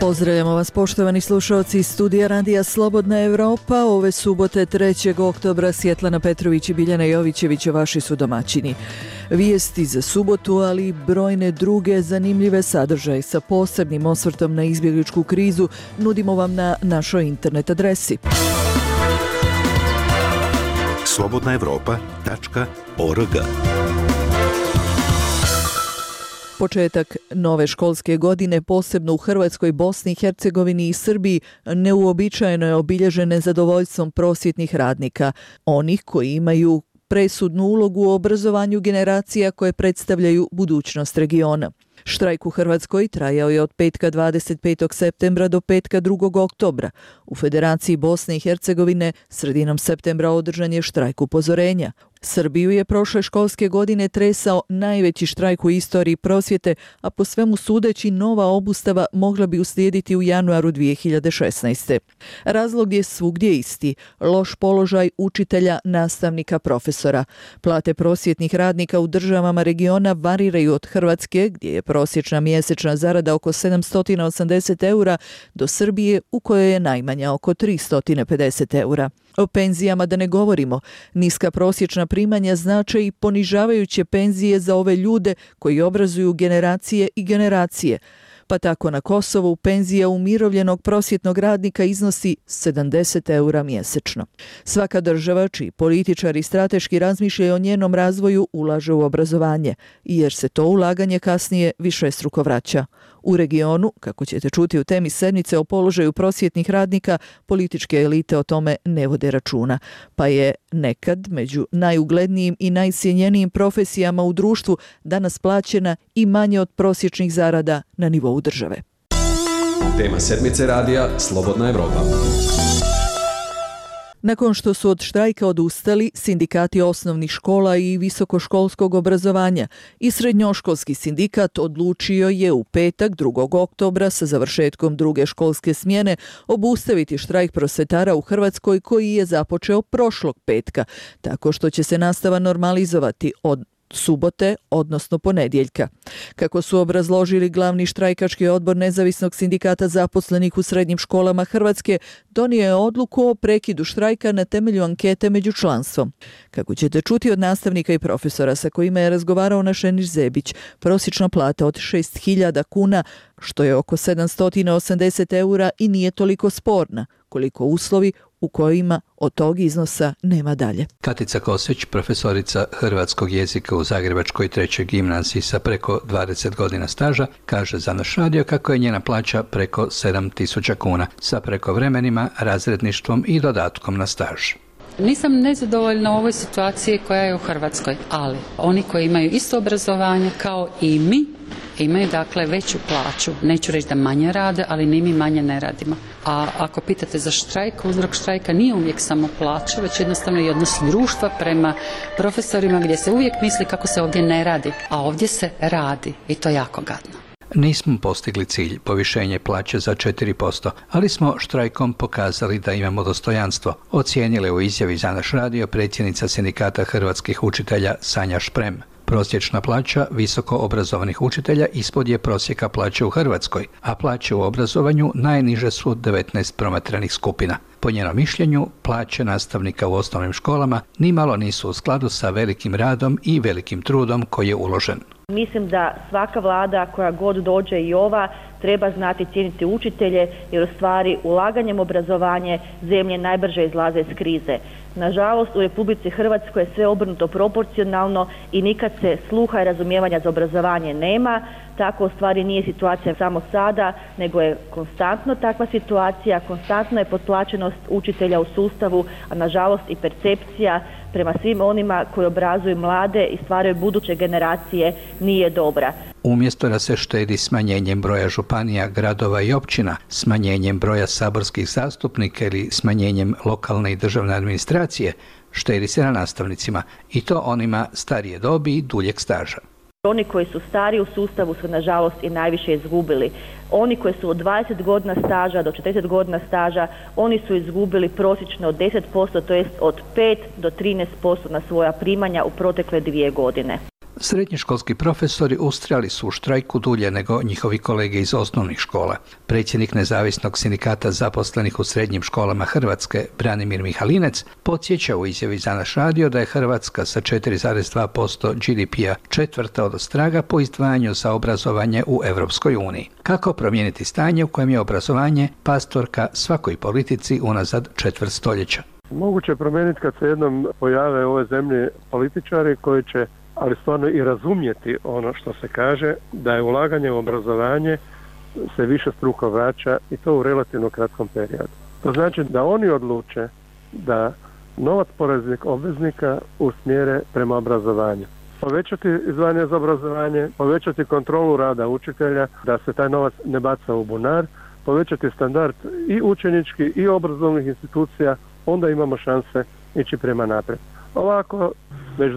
Pozdravljamo vas poštovani slušalci iz studija Radija Slobodna Evropa. Ove subote 3. oktobra Svjetlana Petrović i Biljana Jovićević vaši su domaćini. Vijesti za subotu, ali i brojne druge zanimljive sadržaje sa posebnim osvrtom na izbjegličku krizu nudimo vam na našoj internet adresi. slobodnaevropa.org. Početak nove školske godine, posebno u Hrvatskoj, Bosni i Hercegovini i Srbiji, neuobičajeno je obilježen nezadovoljstvom prosvjetnih radnika, onih koji imaju presudnu ulogu u obrazovanju generacija koje predstavljaju budućnost regiona. Štrajk u Hrvatskoj trajao je od petka 25. septembra do petka 2. oktobra. U Federaciji Bosne i Hercegovine sredinom septembra održan je štrajk upozorenja. Srbiju je prošle školske godine tresao najveći štrajk u istoriji prosvjete, a po svemu sudeći nova obustava mogla bi uslijediti u januaru 2016. Razlog je svugdje isti, loš položaj učitelja, nastavnika, profesora. Plate prosvjetnih radnika u državama regiona variraju od Hrvatske, gdje je prosječna mjesečna zarada oko 780 eura, do Srbije u kojoj je najmanja oko 350 eura. O penzijama da ne govorimo. Niska prosječna primanja znače i ponižavajuće penzije za ove ljude koji obrazuju generacije i generacije. Pa tako na Kosovu penzija umirovljenog prosvjetnog radnika iznosi 70 eura mjesečno. Svaka država čiji političari strateški razmišljaju o njenom razvoju ulaže u obrazovanje, jer se to ulaganje kasnije višestruko vraća. U regionu, kako ćete čuti u temi sedmice o položaju prosvjetnih radnika, političke elite o tome ne vode računa, pa je nekad među najuglednijim i najcijenjenijim profesijama u društvu danas plaćena i manje od prosječnih zarada na nivou države. Tema sedmice radija Slobodna Evropa. Nakon što su od štrajka odustali sindikati osnovnih škola i visokoškolskog obrazovanja i srednjoškolski sindikat odlučio je u petak 2. oktobra sa završetkom druge školske smjene obustaviti štrajk prosvjetara u Hrvatskoj koji je započeo prošlog petka, tako što će se nastava normalizovati od subote, odnosno ponedjeljka. Kako su obrazložili glavni štrajkački odbor Nezavisnog sindikata zaposlenih u srednjim školama Hrvatske, donio je odluku o prekidu štrajka na temelju ankete među članstvom. Kako ćete čuti od nastavnika i profesora sa kojima je razgovarao naš Eniš Zebić, prosječna plata od 6.000 kuna, što je oko 780 eura, i nije toliko sporna, koliko uslovi u kojima od tog iznosa nema dalje. Katica Kosić, profesorica hrvatskog jezika u Zagrebačkoj 3. gimnaziji sa preko 20 godina staža, kaže za naš radio kako je njena plaća preko 7.000 kuna sa prekovremenima, razredništvom i dodatkom na staž. Nisam nezadovoljna u ovoj situaciji koja je u Hrvatskoj, ali oni koji imaju isto obrazovanje kao i mi imaju dakle veću plaću. Neću reći da manje rade, ali ni mi manje ne radimo. A ako pitate za štrajk, uzrok štrajka nije uvijek samo plaća, već jednostavno i odnos društva prema profesorima gdje se uvijek misli kako se ovdje ne radi, a ovdje se radi i to jako gadno. Nismo postigli cilj, povišenje plaće za 4%, ali smo štrajkom pokazali da imamo dostojanstvo, ocijenile u izjavi za naš radio predsjednica sindikata hrvatskih učitelja Sanja Šprem. Prosječna plaća visoko obrazovanih učitelja ispod je prosjeka plaće u Hrvatskoj, a plaće u obrazovanju najniže su 19 promatranih skupina. Po njenom mišljenju, plaće nastavnika u osnovnim školama nimalo nisu u skladu sa velikim radom i velikim trudom koji je uložen. Mislim da svaka vlada koja god dođe i ova treba znati cijeniti učitelje, jer u stvari ulaganjem obrazovanje zemlje najbrže izlaze iz krize. Nažalost, u Republici Hrvatskoj je sve obrnuto proporcionalno i nikad se sluha i razumijevanja za obrazovanje nema. Tako u stvari nije situacija samo sada, nego je konstantno takva situacija, konstantno je potplaćenost učitelja u sustavu, a nažalost i percepcija prema svim onima koji obrazuju mlade i stvaraju buduće generacije nije dobra. Umjesto da se štedi smanjenjem broja županija, gradova i općina, smanjenjem broja saborskih zastupnika ili smanjenjem lokalne i državne administracije, štedi se na nastavnicima, i to onima starije dobi i duljeg staža. Oni koji su stari u sustavu su nažalost i najviše izgubili. Oni koji su od 20 godina staža do 40 godina staža, oni su izgubili prosječno od 10%, to jest od 5 do 13% na svoja primanja u protekle 2 godine. Srednjoškolski profesori ustrajali su u štrajku dulje nego njihovi kolege iz osnovnih škola. Predsjednik Nezavisnog sindikata zaposlenih u srednjim školama Hrvatske, Branimir Mihalinec, podsjeća u izjavi za naš radio da je Hrvatska sa 4,2% GDP-a četvrta odostraga po izdvajanju za obrazovanje u Europskoj uniji. Kako promijeniti stanje u kojem je obrazovanje pastorka svakoj politici unazad četvrt stoljeća? Moguće je promijeniti kad se jednom pojave u ovoj zemlji političari koji će, ali stvarno i razumjeti ono što se kaže, da je ulaganje u obrazovanje se više struko vraća i to u relativno kratkom periodu. To znači da oni odluče da novac poreznih obveznika usmjere prema obrazovanju. Povećati izdvajanje za obrazovanje, povećati kontrolu rada učitelja, da se taj novac ne baca u bunar, povećati standard i učenički i obrazovnih institucija, onda imamo šanse ići prema naprijed. Ovako, već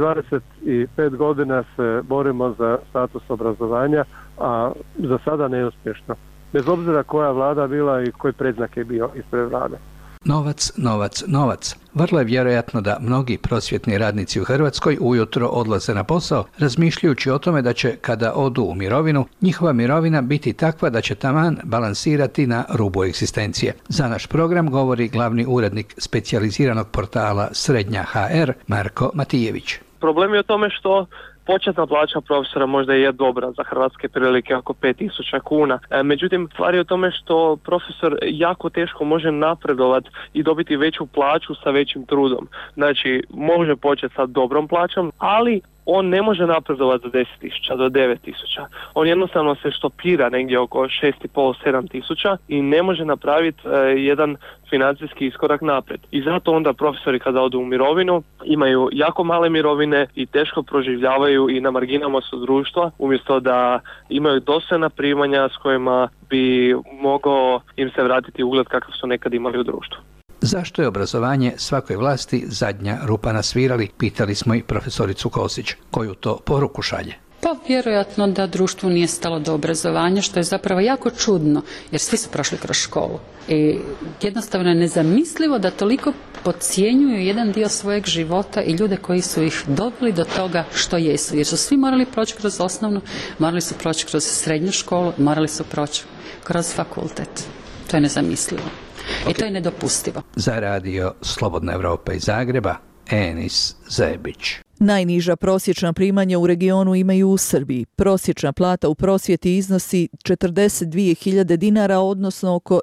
25 godina se borimo za status obrazovanja, a za sada neuspješno. Bez obzira koja vlada bila i koji predznak je bio ispred vlade. Novac, novac, novac. Vrlo je vjerojatno da mnogi prosvjetni radnici u Hrvatskoj ujutro odlaze na posao, razmišljajući o tome da će, kada odu u mirovinu, njihova mirovina biti takva da će taman balansirati na rubu egzistencije. Za naš program govori glavni urednik specijaliziranog portala Srednja HR, Marko Matijević. Problem je u tome što početna plaća profesora možda je dobra za hrvatske prilike, oko 5.000 kuna. Međutim, stvar je u tome što profesor jako teško može napredovati i dobiti veću plaću sa većim trudom. Znači, može početi sa dobrom plaćom, ali on ne može napredovati za 10.000 do 9.000. On jednostavno se štopira negdje oko 6.500-7.000 i ne može napraviti jedan financijski iskorak naprijed. I zato onda profesori kada odu u mirovinu imaju jako male mirovine i teško proživljavaju i na marginama su društva, umjesto da imaju dostojna primanja s kojima bi mogao im se vratiti ugled kakav su nekad imali u društvu. Zašto je obrazovanje svakoj vlasti zadnja rupa na svirali, pitali smo i profesoricu Kosić. Koju to poruku šalje? Pa vjerojatno da društvu nije stalo do obrazovanja, što je zapravo jako čudno, jer svi su prošli kroz školu. I jednostavno je nezamislivo da toliko podcjenjuju jedan dio svojeg života i ljude koji su ih doveli do toga što jesu. Jer su svi morali proći kroz osnovnu, morali su proći kroz srednju školu, morali su proći kroz fakultet. To je nezamislivo. I to je nedopustivo. Za radio Slobodna Evropa iz Zagreba, Enis Zebić. Najniža prosječna primanja u regionu imaju u Srbiji. Prosječna plata u prosvjeti iznosi 42.000 dinara, odnosno oko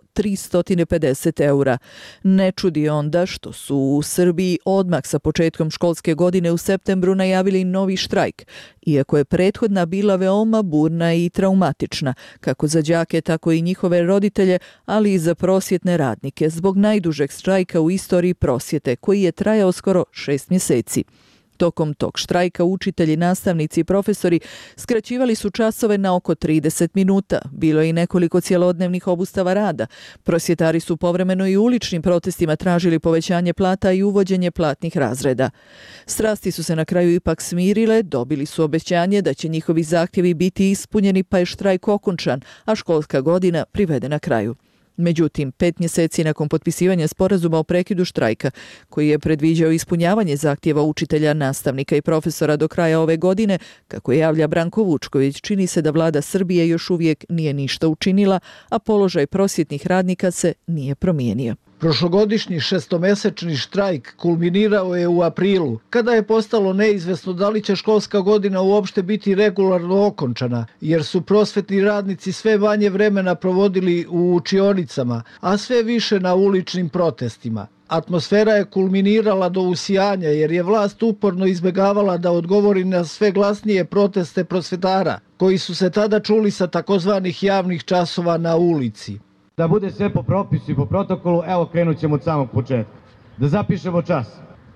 350 eura. Ne čudi onda što su u Srbiji odmah sa početkom školske godine u septembru najavili novi štrajk, iako je prethodna bila veoma burna i traumatična, kako za đake, tako i njihove roditelje, ali i za prosvjetne radnike, zbog najdužeg štrajka u istoriji prosvjete, koji je trajao skoro 6 mjeseci. Tokom tog štrajka učitelji, nastavnici i profesori skraćivali su časove na oko 30 minuta. Bilo je i nekoliko cjelodnevnih obustava rada. Prosvjetari su povremeno i u uličnim protestima tražili povećanje plata i uvođenje platnih razreda. Strasti su se na kraju ipak smirile, dobili su obećanje da će njihovi zahtjevi biti ispunjeni, pa je štrajk okončan, a školska godina privedena kraju. Međutim, 5 mjeseci nakon potpisivanja sporazuma o prekidu štrajka, koji je predviđao ispunjavanje zahtjeva učitelja, nastavnika i profesora do kraja ove godine, kako je javlja Branko Vučković, čini se da vlada Srbije još uvijek nije ništa učinila, a položaj prosvjetnih radnika se nije promijenio. Prošlogodišnji 6-mjesečni štrajk kulminirao je u aprilu, kada je postalo neizvjesno da li će školska godina uopšte biti regularno okončana, jer su prosvjetni radnici sve manje vremena provodili u učionicama, a sve više na uličnim protestima. Atmosfera je kulminirala do usijanja, jer je vlast uporno izbjegavala da odgovori na sve glasnije proteste prosvjetara, koji su se tada čuli sa takozvanih javnih časova na ulici. Da bude sve po propisu i po protokolu, evo krenut ćemo od samog početka. Da zapišemo čas.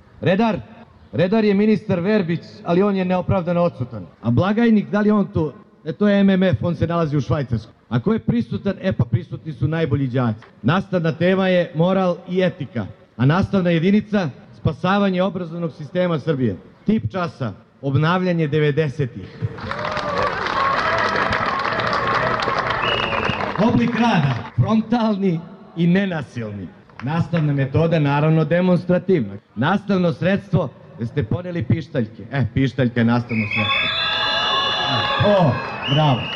Redar je ministar Verbić, ali on je neopravdano odsutan. A blagajnik, da li je on tu? To je MMF, on se nalazi u Švajcarskoj. A ko je prisutan? Pa prisutni su najbolji đaci. Nastavna tema je moral i etika. A nastavna jedinica, spasavanje obrazovnog sistema Srbije. Tip časa, obnavljanje 90-ih. Oblik rada, frontalni i nenasilni. Nastavna metoda, naravno, demonstrativna. Nastavno sredstvo, da ste poneli pištaljke. Pištaljka je nastavno sredstvo. Bravo.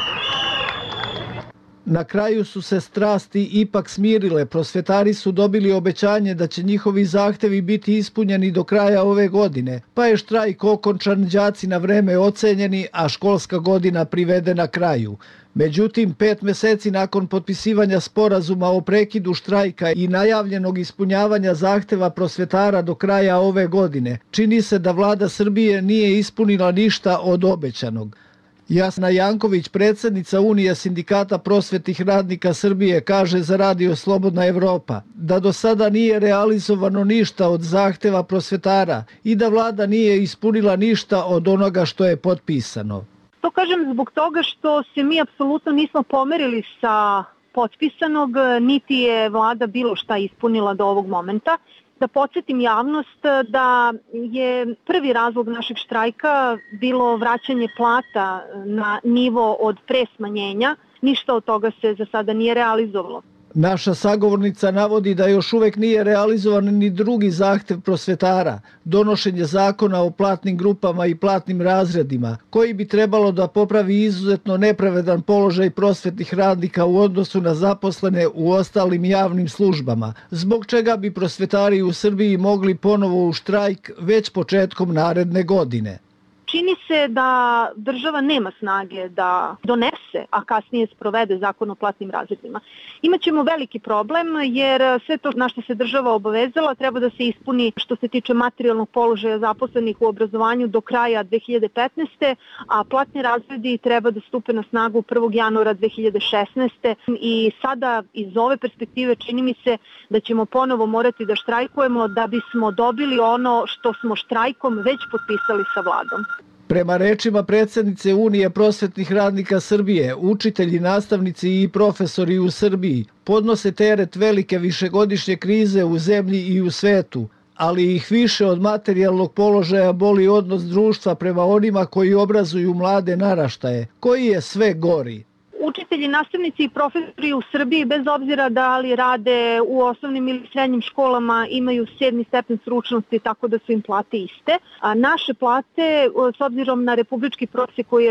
Na kraju su se strasti ipak smirile. Prosvetari su dobili obećanje da će njihovi zahtevi biti ispunjeni do kraja ove godine, pa je štrajk okončan, đaci na vreme ocenjeni, a školska godina privedena kraju. Međutim, 5 meseci nakon potpisivanja sporazuma o prekidu štrajka i najavljenog ispunjavanja zahteva prosvetara do kraja ove godine, čini se da vlada Srbije nije ispunila ništa od obećanog. Jasna Janković, predsjednica Unije sindikata prosvetnih radnika Srbije, kaže za Radio Slobodna Evropa da do sada nije realizovano ništa od zahteva prosvetara i da vlada nije ispunila ništa od onoga što je potpisano. To kažem zbog toga što se mi apsolutno nismo pomerili sa potpisanog, niti je vlada bilo šta ispunila do ovog momenta. Da podsjetim javnost da je prvi razlog našeg štrajka bilo vraćanje plata na nivo od pre smanjenja. Ništa od toga se za sada nije realizovalo. Naša sagovornica navodi da još uvek nije realizovan ni drugi zahtev prosvetara, donošenje zakona o platnim grupama i platnim razredima, koji bi trebalo da popravi izuzetno nepravedan položaj prosvetnih radnika u odnosu na zaposlene u ostalim javnim službama, zbog čega bi prosvetari u Srbiji mogli ponovo u štrajk već početkom naredne godine. Čini se da država nema snage da donese, a kasnije sprovede zakon o platnim razredima. Imaćemo veliki problem jer sve to na što se država obavezala treba da se ispuni što se tiče materijalnog položaja zaposlenih u obrazovanju do kraja 2015. a platni razredi treba da stupe na snagu 1. januara 2016. I sada iz ove perspektive čini mi se da ćemo ponovo morati da štrajkujemo da bismo dobili ono što smo štrajkom već potpisali sa vladom. Prema rečima predsjednice Unije prosvetnih radnika Srbije, učitelji, nastavnici i profesori u Srbiji podnose teret velike višegodišnje krize u zemlji i u svetu, ali ih više od materijalnog položaja boli odnos društva prema onima koji obrazuju mlade naraštaje, koji je sve gori. Učitelji, nastavnici i profesori u Srbiji, bez obzira da li rade u osnovnim ili srednjim školama, imaju 7. stepen stručnosti, tako da su im plate iste. A naše plate, s obzirom na republički prosjek koji je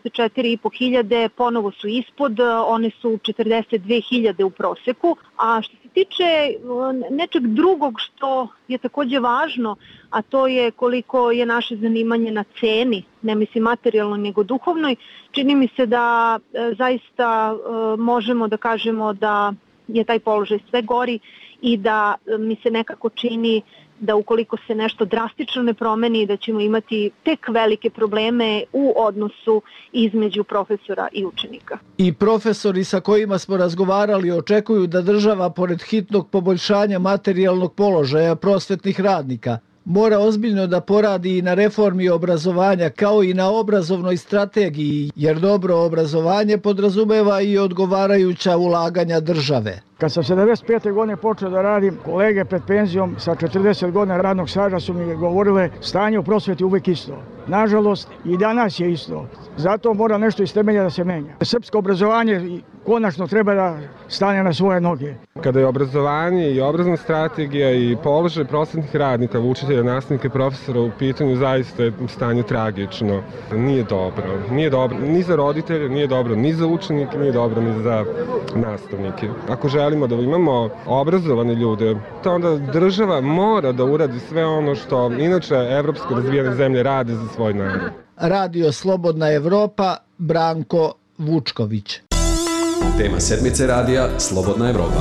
44.500, ponovo su ispod, one su 42.000 u prosjeku. A što se tiče nečeg drugog što je takođe važno, a to je koliko je naše zanimanje na ceni, ne mislim materijalno nego duhovnoj, čini mi se da zaista možemo da kažemo da je taj položaj sve gori i da mi se nekako čini da ukoliko se nešto drastično ne promeni, da ćemo imati tek velike probleme u odnosu između profesora i učenika. I profesori sa kojima smo razgovarali očekuju da država, pored hitnog poboljšanja materijalnog položaja prosvetnih radnika, mora ozbiljno da poradi i na reformi obrazovanja kao i na obrazovnoj strategiji, jer dobro obrazovanje podrazumeva i odgovarajuća ulaganja države. Kad sam 75. godine počeo da radim, kolege pred penzijom sa 40 godina radnog staža su mi govorile stanje u prosveti uvek isto. Nažalost, i danas je isto. Zato mora nešto iz temelja da se menja. Srpsko obrazovanje konačno treba da stane na svoje noge. Kada je obrazovanje i obrazovna strategija i položaj prosvetnih radnika, učitelja, nastavnika i profesora u pitanju, zaista je stanje tragično. Nije dobro. Nije dobro ni za roditelje, nije dobro ni za učenike, nije dobro ni za nastavnike. Ako želimo da imamo obrazovane ljude, to onda država mora da uradi sve ono što inače evropske razvijene zemlje rade za svoj narod. Radio Slobodna Evropa, Branko Vučković. Tema sedmice radija Slobodna Evropa.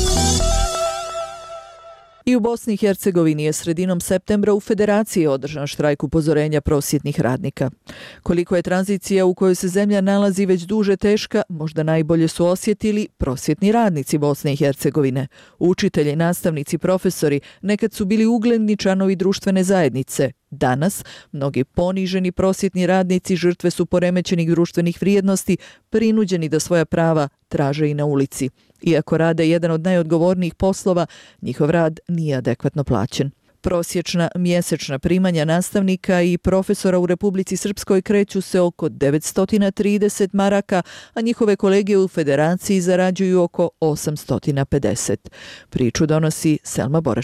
I u Bosni i Hercegovini je sredinom septembra u Federaciji održan štrajk upozorenja prosvjetnih radnika. Koliko je tranzicija u kojoj se zemlja nalazi već duže teška, možda najbolje su osjetili prosvjetni radnici Bosne i Hercegovine. Učitelji, nastavnici, profesori nekad su bili ugledni članovi društvene zajednice. Danas, mnogi poniženi prosvjetni radnici žrtve su poremećenih društvenih vrijednosti, prinuđeni da svoja prava traže i na ulici. Iako rade jedan od najodgovornijih poslova, njihov rad nije adekvatno plaćen. Prosječna mjesečna primanja nastavnika i profesora u Republici Srpskoj kreću se oko 930 maraka, a njihove kolege u Federaciji zarađuju oko 850. Priču donosi Selma Boračić.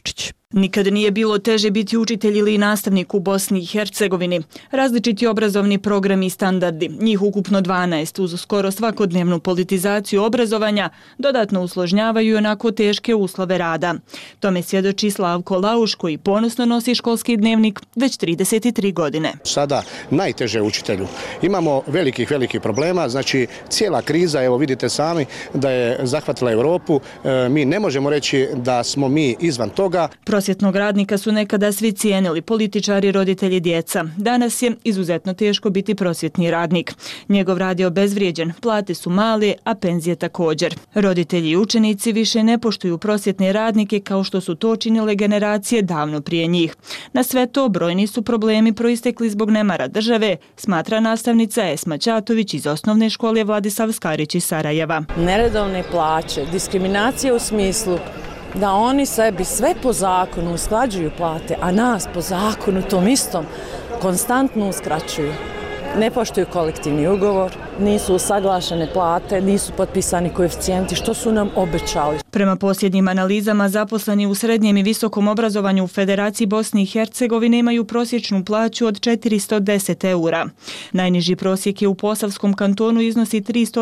Nikad nije bilo teže biti učitelj ili nastavnik u Bosni i Hercegovini. Različiti obrazovni programi i standardi, njih ukupno 12, uz skoro svakodnevnu politizaciju obrazovanja, dodatno usložnjavaju onako teške uslove rada. Tome svjedoči Slavko Lauš, koji ponosno nosi školski dnevnik već 33 godine. Sada najteže učitelju. Imamo velikih problema, znači cijela kriza, evo vidite sami da je zahvatila Europu. Mi ne možemo reći da smo mi izvan toga. Prosvjetnog radnika su nekada svi cijenili, političari, roditelji, djeca. Danas je izuzetno teško biti prosvjetni radnik. Njegov rad je obezvrijeđen, plate su male, a penzije također. Roditelji i učenici više ne poštuju prosvjetne radnike kao što su to činile generacije davno prije njih. Na sve to brojni su problemi proistekli zbog nemara države, smatra nastavnica Esma Ćatović iz osnovne škole Vladislav Skarić iz Sarajeva. Neredovne plaće, diskriminacija u smislu da oni sebi sve po zakonu usklađuju plate, a nas po zakonu tom istom konstantno uskraćuju. Ne poštuju kolektivni ugovor, nisu usaglašene plate, nisu potpisani koeficijenti, što su nam obećali. Prema posljednjim analizama, zaposleni u srednjem i visokom obrazovanju u Federaciji Bosne i Hercegovine imaju prosječnu plaću od 410 eura. Najniži prosjek je u Posavskom kantonu iznosi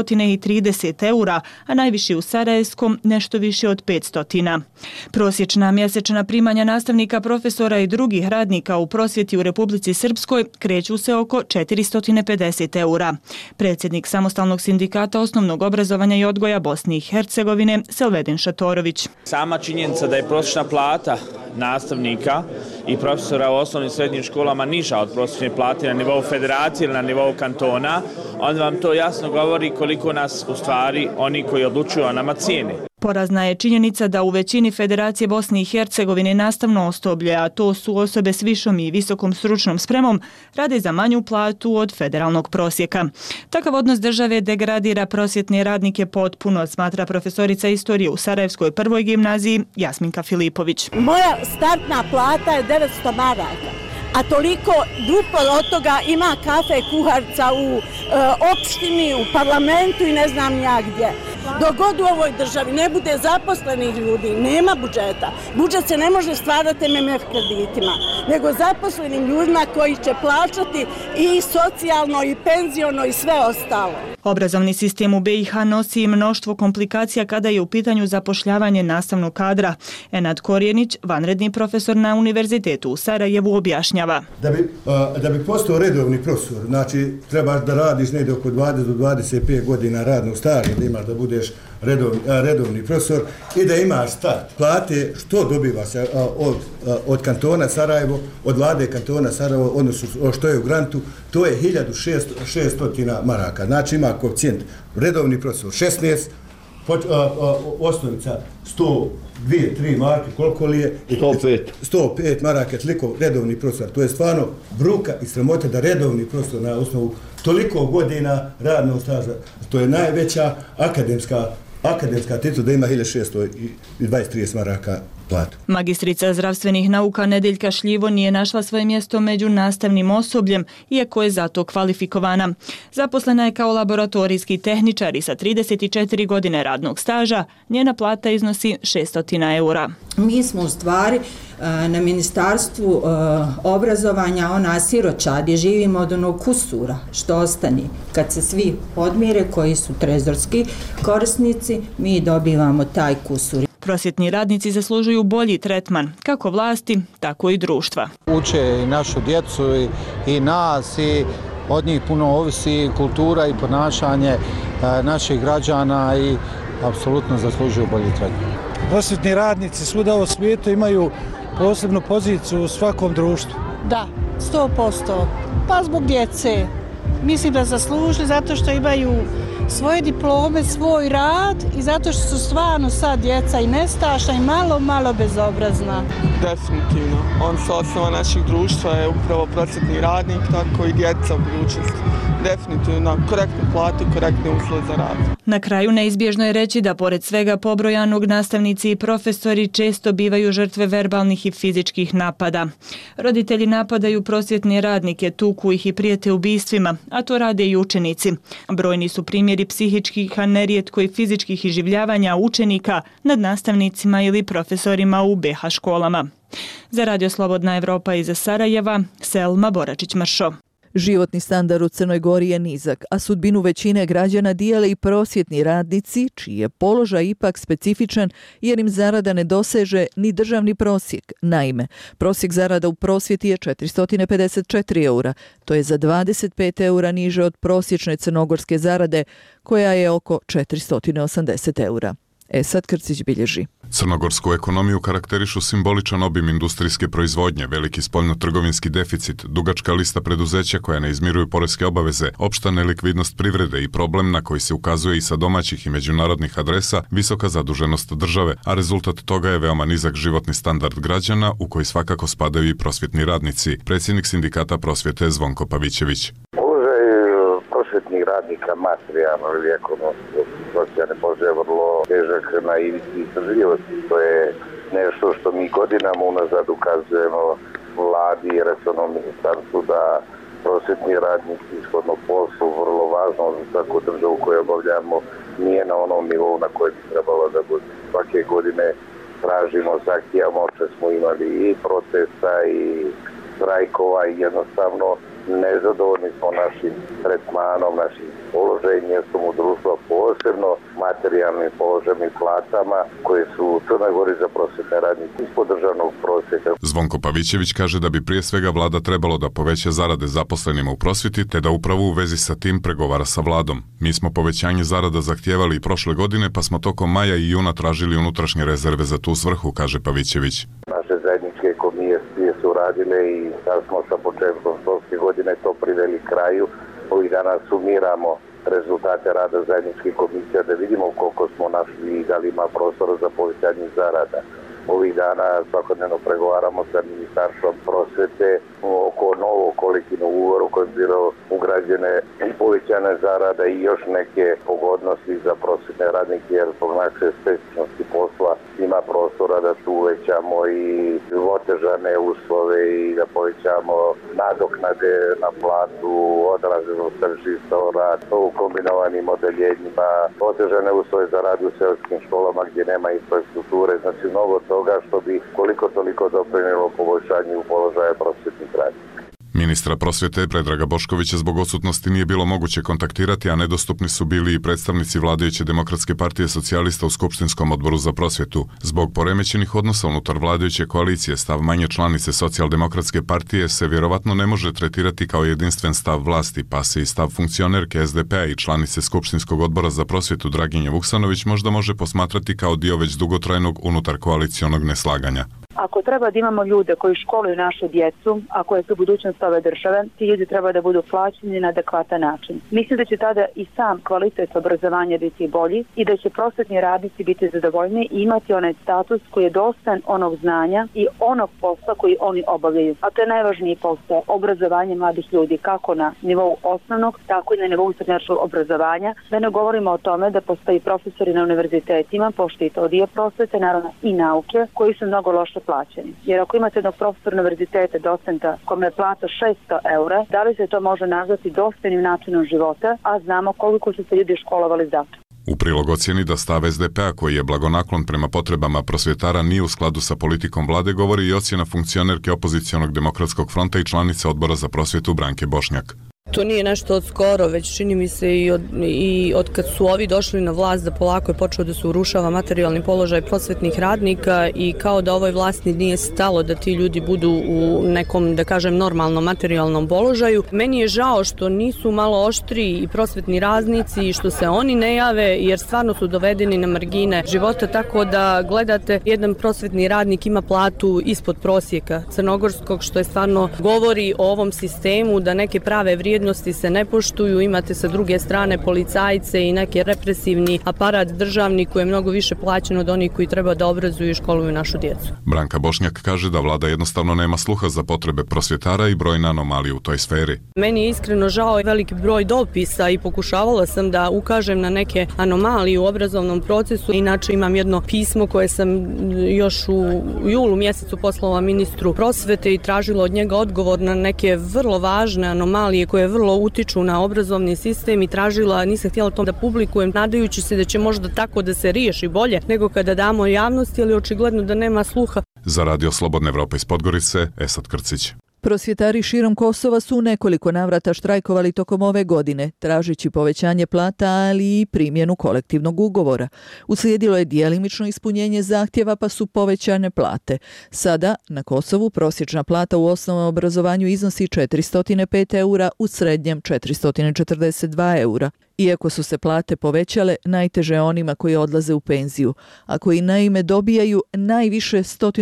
330 eura, a najviši u Sarajevskom nešto više od 500. Prosječna mjesečna primanja nastavnika, profesora i drugih radnika u prosvjeti u Republici Srpskoj kreću se oko 450 eura. Predsjednik Samostalnog sindikata osnovnog obrazovanja i odgoja Bosne i Hercegovine Selvedin Šatorović. Sama činjenica da je prosječna plata nastavnika i profesora u osnovnim i srednjim školama niža od prosječne plate na nivou federacije ili na nivou kantona, onda vam to jasno govori koliko nas u stvari oni koji odlučuju o nama cijene. Porazna je činjenica da u većini Federacije Bosne i Hercegovine nastavno osoblje, a to su osobe s višom i visokom stručnom spremom, rade za manju platu od federalnog prosjeka. Takav odnos države degradira prosvjetne radnike potpuno, smatra profesorica istorije u Sarajevskoj prvoj gimnaziji Jasminka Filipović. Moja startna plata je 900 maraka, a toliko duplo od toga ima kafe kuharca u opštini, u parlamentu i ne znam ja gdje. Dok god u ovoj državi ne bude zaposlenih ljudi, nema budžeta. Budžet se ne može stvarati MMF kreditima, nego zaposlenim ljudima koji će plaćati i socijalno i penziono i sve ostalo. Obrazovni sistem u BiH nosi mnoštvo komplikacija kada je u pitanju zapošljavanje nastavnog kadra. Enad Korjenić, vanredni profesor na Univerzitetu u Sarajevu, objašnjava. Da bi postao redovni profesor, znači trebaš da radiš negdje oko 20 do 25 godina radnog staža, da imaš da budeš redovni profesor i da imaš start. Plate što dobiva se od kantona Sarajevo, od vlade kantona Sarajevo, odnosno što je u grantu, to je 1600 maraka. Znači ima koeficijent redovni profesor 16, osnovica 102-3 marke, koliko li je? 105 maraka, toliko redovni profesor. To je stvarno bruka i sramota da redovni profesor na osnovu toliko godina radnog staža, to je najveća akademska titula da ima 1620 maraka platu. Magistrica zdravstvenih nauka Nedeljka Šljivo nije našla svoje mjesto među nastavnim osobljem, iako je zato kvalifikovana. Zaposlena je kao laboratorijski tehničar i sa 34 godine radnog staža, njena plata iznosi 600 eura. Mi smo u stvari na Ministarstvu obrazovanja ona siroča gdje živimo od onog kusura što ostane. Kad se svi podmire koji su trezorski korisnici, mi dobivamo taj kusur. Prosvjetni radnici zaslužuju bolji tretman, kako vlasti, tako i društva. Uče i našu djecu i nas i od njih puno ovisi kultura i ponašanje naših građana i apsolutno zaslužuju bolji tretman. Prosvjetni radnici svuda u svijetu imaju posebnu poziciju u svakom društvu. Da, 100%. Pa zbog djece. Mislim da zaslužili zato što imaju svoje diplome, svoj rad i zato što su stvarno sad djeca i nestašna i malo bezobrazna. Definitivno. On su osnova naših društva je upravo prosvjetni radnik, tako i djeca u budućnosti. Definitivno korektnu platu, korektne uslove za rad. Na kraju neizbježno je reći da pored svega pobrojanog nastavnici i profesori često bivaju žrtve verbalnih i fizičkih napada. Roditelji napadaju prosvjetne radnike, tuku ih i prijete ubistvima, a to rade i učenici. Brojni su primjeri psihičkih, a nerijetko i fizičkih iživljavanja učenika nad nastavnicima ili profesorima u BiH školama. Za Radio Slobodna Evropa iz Sarajeva, Selma Boračić-Mršo. Životni standard u Crnoj Gori je nizak, a sudbinu većine građana dijele i prosvjetni radnici, čiji je položaj ipak specifičan jer im zarada ne doseže ni državni prosjek. Naime, prosjek zarada u prosvjeti je 454 eura, to je za 25 eura niže od prosječne crnogorske zarade, koja je oko 480 eura. Esad Krcić bilježi. Crnogorsku ekonomiju karakterišu simboličan obim industrijske proizvodnje, veliki spoljno-trgovinski deficit, dugačka lista preduzeća koja ne izmiruju poreske obaveze, opšta nelikvidnost privrede i problem na koji se ukazuje i sa domaćih i međunarodnih adresa, visoka zaduženost države, a rezultat toga je veoma nizak životni standard građana u koji svakako spadaju i prosvjetni radnici. Predsjednik sindikata prosvjete Zvonko Pavićević. Prosvjetnih radnika materijalno ili ekonomsko socijalne položaje vrlo težak na ivici izdržljivosti. To je nešto što mi godinama unazad ukazujemo vladi i resornom ministarstvu da prosvjetni radnici ishodno poslu vrlo važno za takvu državu koju obavljamo nije na onom nivou na kojem bi trebalo da bude. Svake godine tražimo s akcijama, što smo imali i protesta i strajkova i jednostavno nezadovoljni smo našim tretmanom, našim položajem, mjestom u društvu, posebno materijalnim položajem i platama koje su u Crnoj Gori za prosvjetne radnike ispod državnog prosjeka. Zvonko Pavićević kaže da bi prije svega vlada trebalo da poveća zarade zaposlenima u prosvjeti, te da upravo u vezi sa tim pregovara sa vladom. Mi smo povećanje zarada zahtijevali i prošle godine, pa smo tokom maja i juna tražili unutrašnje rezerve za tu svrhu, kaže Pavićević. Naše zajedničke komisije su radile i sad smo sa početkom školske godine to priveli kraju. Ovih dana sumiramo rezultate rada zajedničkih komisija da vidimo koliko smo našli i da li ima prostora za povećanje zarada. Ovih dana svakodnevno pregovaramo sa Ministarstvom prosvete oko novog kolektivnog ugovora u kojem bi bilo ugrađene i povećane zarada i još neke pogodnosti za prosvetne radnike jer zbog naše specifičnosti posla ima prostora da tu uvećamo i otežane uslove i da povećamo nadoknade na platu, odraženost tržišta rad, u kombinovanim odeljenjima, otežane uslove za rad u seoskim školama gdje nema infrastrukture, znači mnogo toga što bi koliko toliko doprinijelo poboljšanju položaja prosvjetnih radnika. Ministra prosvjete Predraga Boškovića zbog odsutnosti nije bilo moguće kontaktirati, a nedostupni su bili i predstavnici vladajuće Demokratske partije socijalista u Skupštinskom odboru za prosvjetu. Zbog poremećenih odnosa unutar vladajuće koalicije, stav manje članice Socijaldemokratske partije se vjerovatno ne može tretirati kao jedinstven stav vlasti, pa se i stav funkcionerke SDP-a i članice Skupštinskog odbora za prosvjetu Draginje Vuksanović možda može posmatrati kao dio već dugotrajnog unutar koalicionog neslaganja. Ako treba da imamo ljude koji školuju našu djecu, a koje su budućnost ove države, ti ljudi treba da budu plaćeni na adekvatan način. Mislim da će tada i sam kvalitet obrazovanja biti bolji i da će prosvetni radnici biti zadovoljni i imati onaj status koji je dostan onog znanja i onog posla koji oni obavljaju. A to je najvažniji posao, obrazovanje mladih ljudi, kako na nivou osnovnog, tako i na nivou srednjoškolskog obrazovanja. Da ne govorimo o tome da postoji profesori na univerzitetima, pošto i to dio prosvete, naravno i nauke, koji su mnogo loše plaćeni. Jer ako imate jednog profesora univerziteta, docenta, kome je plata 600 eura, da li se to može nazvati dostojnim načinom života, a znamo koliko su se ljudi školovali za to. U prilog ocjeni da stav SDP-a koji je blagonaklon prema potrebama prosvjetara nije u skladu sa politikom vlade govori i ocjena funkcionerke opozicionog Demokratskog fronta i članice odbora za prosvjetu Branke Bošnjak. To nije nešto od skoro, već čini mi se i od kad su ovi došli na vlast da polako je počeo da se urušava materijalni položaj prosvetnih radnika i kao da ovoj vlasti nije stalo da ti ljudi budu u nekom, da kažem, normalnom materijalnom položaju. Meni je žao što nisu malo oštriji i prosvetni radnici i što se oni ne jave jer stvarno su dovedeni na margine života, tako da gledate jedan prosvetni radnik ima platu ispod prosjeka crnogorskog, što je stvarno govori o ovom sistemu da neke prave vrijednosti se ne poštuju, imate sa druge strane policajce i neki represivni aparat državni koji je mnogo više plaćen od onih koji treba da obrazuju i školuju našu djecu. Branka Bošnjak kaže da vlada jednostavno nema sluha za potrebe prosvjetara i brojne anomalije u toj sferi. Meni je iskreno žao veliki broj dopisa i pokušavala sam da ukažem na neke anomalije u obrazovnom procesu. Inače imam jedno pismo koje sam još u julu mjesecu poslala ministru prosvete i tražila od njega odgovor na neke vrlo važne anomalije koje vrlo utiču na obrazovni sistem i tražila, nisam htjela to da publikujem, nadajući se da će možda tako da se riješi bolje nego kada damo javnosti, ali očigledno da nema sluha. Za Radio Slobodna Evropa iz Podgorice, Esad Krcić. Prosvjetari širom Kosova su u nekoliko navrata štrajkovali tokom ove godine, tražići povećanje plata, ali i primjenu kolektivnog ugovora. Uslijedilo je djelimično ispunjenje zahtjeva, pa su povećane plate. Sada, na Kosovu, prosječna plata u osnovnom obrazovanju iznosi 405 eura, u srednjem 442 eura. Iako su se plate povećale, najteže onima koji odlaze u penziju, a koji naime dobijaju najviše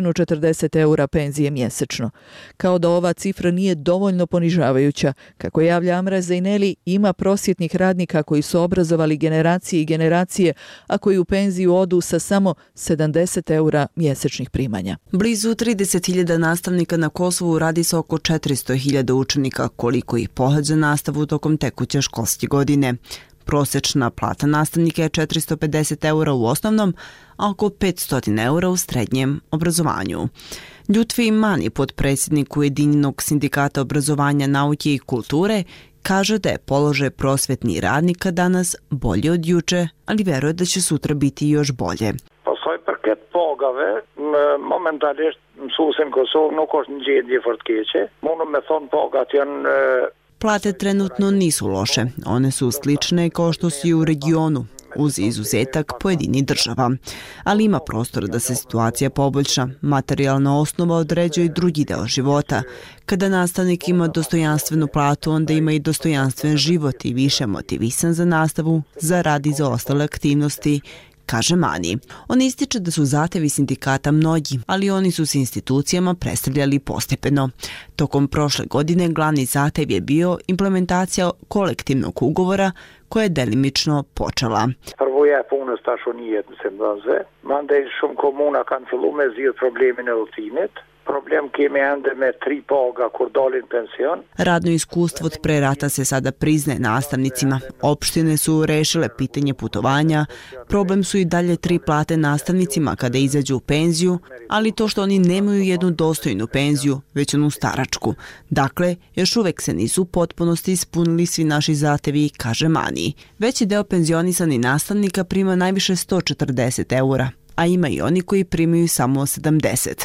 140 eura penzije mjesečno. Kao da ova cifra nije dovoljno ponižavajuća, kako javlja Amra Zejneli, ima prosvjetnih radnika koji su obrazovali generacije i generacije, a koji u penziju odu sa samo 70 eura mjesečnih primanja. Blizu 30.000 nastavnika na Kosovu radi se oko 400.000 učenika, koliko ih pohađa nastavu tokom tekuće školske godine. Prosječna plata nastavnika je 450 eura u osnovnom, a oko 500 eura u srednjem obrazovanju. Ljutfi Mani, potpredsjednik Ujedinjenog sindikata obrazovanja, nauke i kulture, kaže da je položaj prosvjetnih radnika danas bolji od juče, ali vjeruje da će sutra biti još bolje. Pasoj përket pagave, momentalisht mësuesin Kosovë nuk është në gjendje fort keqe. Mundem me thonë pagat janë Plate trenutno nisu loše, one su slične kao što su i u regionu, uz izuzetak pojedinih država. Ali ima prostora da se situacija poboljša. Materijalna osnova određuje i drugi deo života. Kada nastavnik ima dostojanstvenu platu, onda ima i dostojanstven život i više motivisan za nastavu, za rad i za ostale aktivnosti, kaže Mani. On ističe da su zahtevi sindikata mnogi, ali oni su s institucijama predstavljali postepeno. Tokom prošle godine glavni zahtev je bio implementacija kolektivnog ugovora koja je delimično počela. Përvoja e punës tashunijet në Sendonze, mandej shumë komuna kanë fillu me zgjidh problemin e udhëtimit. Problem kemi ende me 3 paga kur dalin pension. Radno iskustvo od pre rata se sada priznaje nastavnicima. Opštine su rešile pitanje putovanja. Problem su i dalje 3 plate nastavnicima kada izađu u penziju, ali to što oni nemaju jednu dostojnu penziju, već onu staračku. Dakle, još uvek se nisu u potpunosti ispunili svi naši zahtevi, kaže Mani. Veći deo penzionisanih nastavnika prima najviše 140 eura, a ima i oni koji primaju samo 70.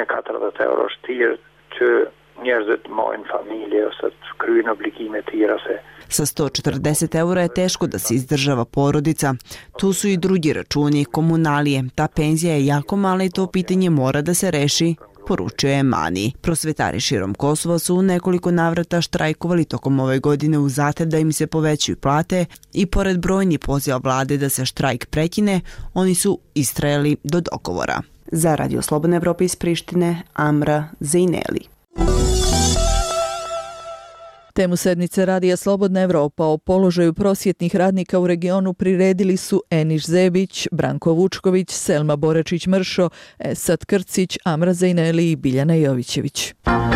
euro shtirë që njerëzit marrin familje ose të kryejnë obligime të tjera se. Sa 140 eura je teško da se izdržava porodica. Tu su i drugi računi, komunalije. Ta penzija je jako mala i to pitanje mora da se reši, poručuje Mani. Prosvetari širom Kosova su u nekoliko navrata štrajkovali tokom ove godine u zahtev da im se povećaju plate i pored brojnih poziva vlade da se štrajk prekine, oni su istrajali do dogovora. Za Radio Slobodna Evropa iz Prištine, Amra Zejneli. Temu sedmice Radija Slobodna Evropa o položaju prosvjetnih radnika u regionu priredili su Eniš Zebić, Branko Vučković, Selma Borečić-Mršo, Esad Krcić, Amra Zejneli i Biljana Jovićević.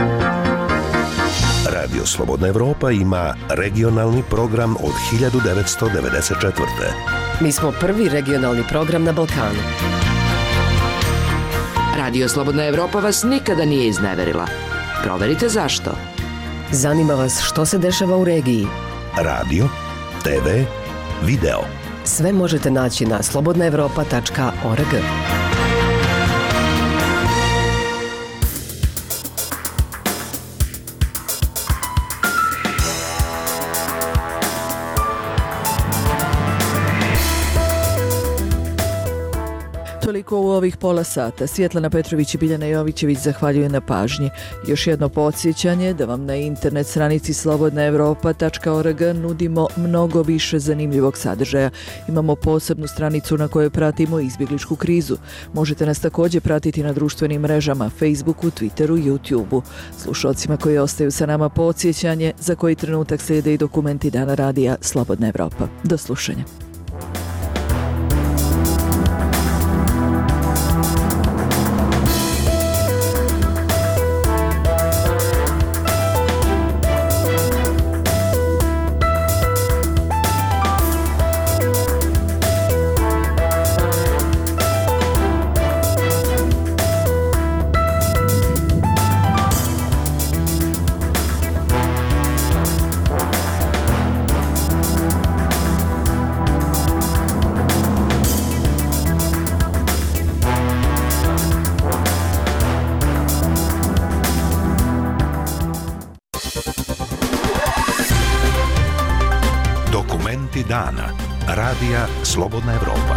Radio Slobodna Evropa ima regionalni program od 1994. Mi smo prvi regionalni program na Balkanu. Radio Slobodna Evropa vas nikada nije izneverila. Proverite zašto. Zanima vas što se dešava u regiji. Radio, TV, video. Sve možete naći na slobodnaevropa.org. Toliko u ovih pola sata. Svjetlana Petrović i Biljana Jovićević zahvaljuju na pažnji. Još jedno podsjećanje da vam na internet stranici slobodnaevropa.org nudimo mnogo više zanimljivog sadržaja. Imamo posebnu stranicu na kojoj pratimo izbjegličku krizu. Možete nas također pratiti na društvenim mrežama, Facebooku, Twitteru, YouTubeu. Slušalcima koji ostaju sa nama podsjećanje, za koji trenutak slijede i dokumenti Dana radija Slobodna Evropa. Do slušanja. Dokumenti dana. Radija Slobodna Evropa.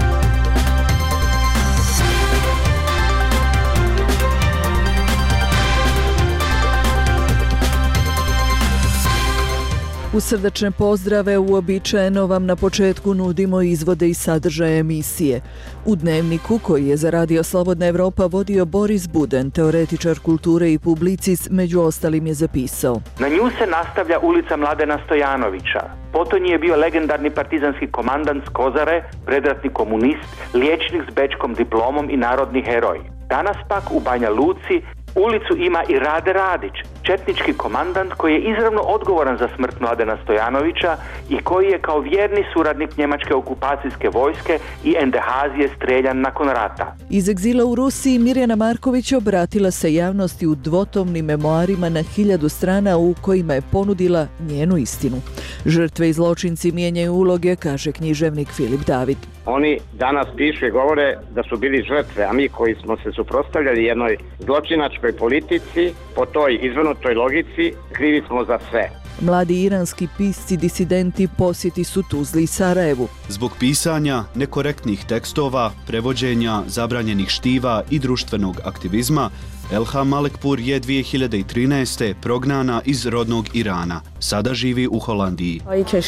U srdačne pozdrave uobičajeno vam na početku nudimo izvode i sadržaje emisije. U dnevniku koji je za Radio Slobodna Evropa vodio Boris Buden, teoretičar kulture i publicist, među ostalim je zapisao: Na nju se nastavlja ulica Mladena Stojanovića. Potonji je bio legendarni partizanski komandant s Kozare, predratni komunist, liječnik s bečkom diplomom i narodni heroj. Danas pak u Banja Luci ulicu ima i Rade Radić, četnički komandant koji je izravno odgovoran za smrt Mladena Stojanovića i koji je kao vjerni suradnik njemačke okupacijske vojske i NDH-zije streljan nakon rata. Iz egzila u Rusiji Mirjana Marković obratila se javnosti u dvotomnim memoarima na 1000 strana u kojima je ponudila njenu istinu. Žrtve i zločinci mijenjaju uloge, kaže književnik Filip David. Oni danas pišu i govore da su bili žrtve, a mi koji smo se suprotstavljali jednoj zločinačkoj politici, po toj izvrnutoj logici, krivi smo za sve. Mladi iranski pisci disidenti posjeti su Tuzli i Sarajevu. Zbog pisanja nekorektnih tekstova, prevođenja, zabranjenih štiva i društvenog aktivizma, Elham Malekpur je 2013. prognana iz rodnog Irana. Sada živi u Holandiji.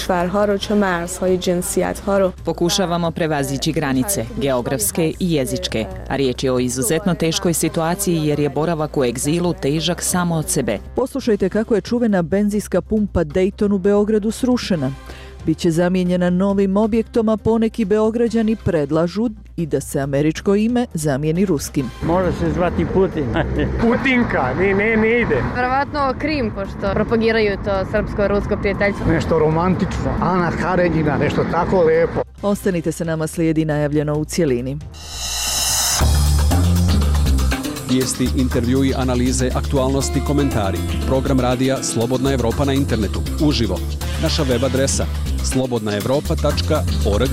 Pokušavamo prevazići granice, geografske i jezičke, a riječ je o izuzetno teškoj situaciji jer je boravak u egzilu težak samo od sebe. Poslušajte kako je čuvena benzinska pumpa Dayton u Beogradu srušena. Biće zamijenjena novim objektom, a poneki Beograđani predlažu i da se američko ime zamijeni ruskim. Može se zvati Putin. Putinka, ne ide. Verovatno Krim, pošto propagiraju to srpsko-rusko prijateljstvo. Nešto romantično, Ana Karenjina, nešto tako lepo. Ostanite sa nama, slijedi najavljeno u cjelini. Vijesti, intervjui, analize, aktualnosti, komentari. Program radija Slobodna Evropa na internetu. Uživo. Naša web adresa slobodnaevropa.org.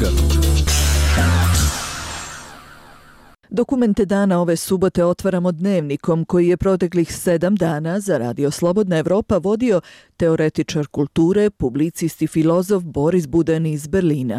Dokumente dana ove subote otvaramo dnevnikom koji je proteklih 7 dana za Radio Slobodna Evropa vodio teoretičar kulture, publicist i filozof Boris Buden iz Berlina.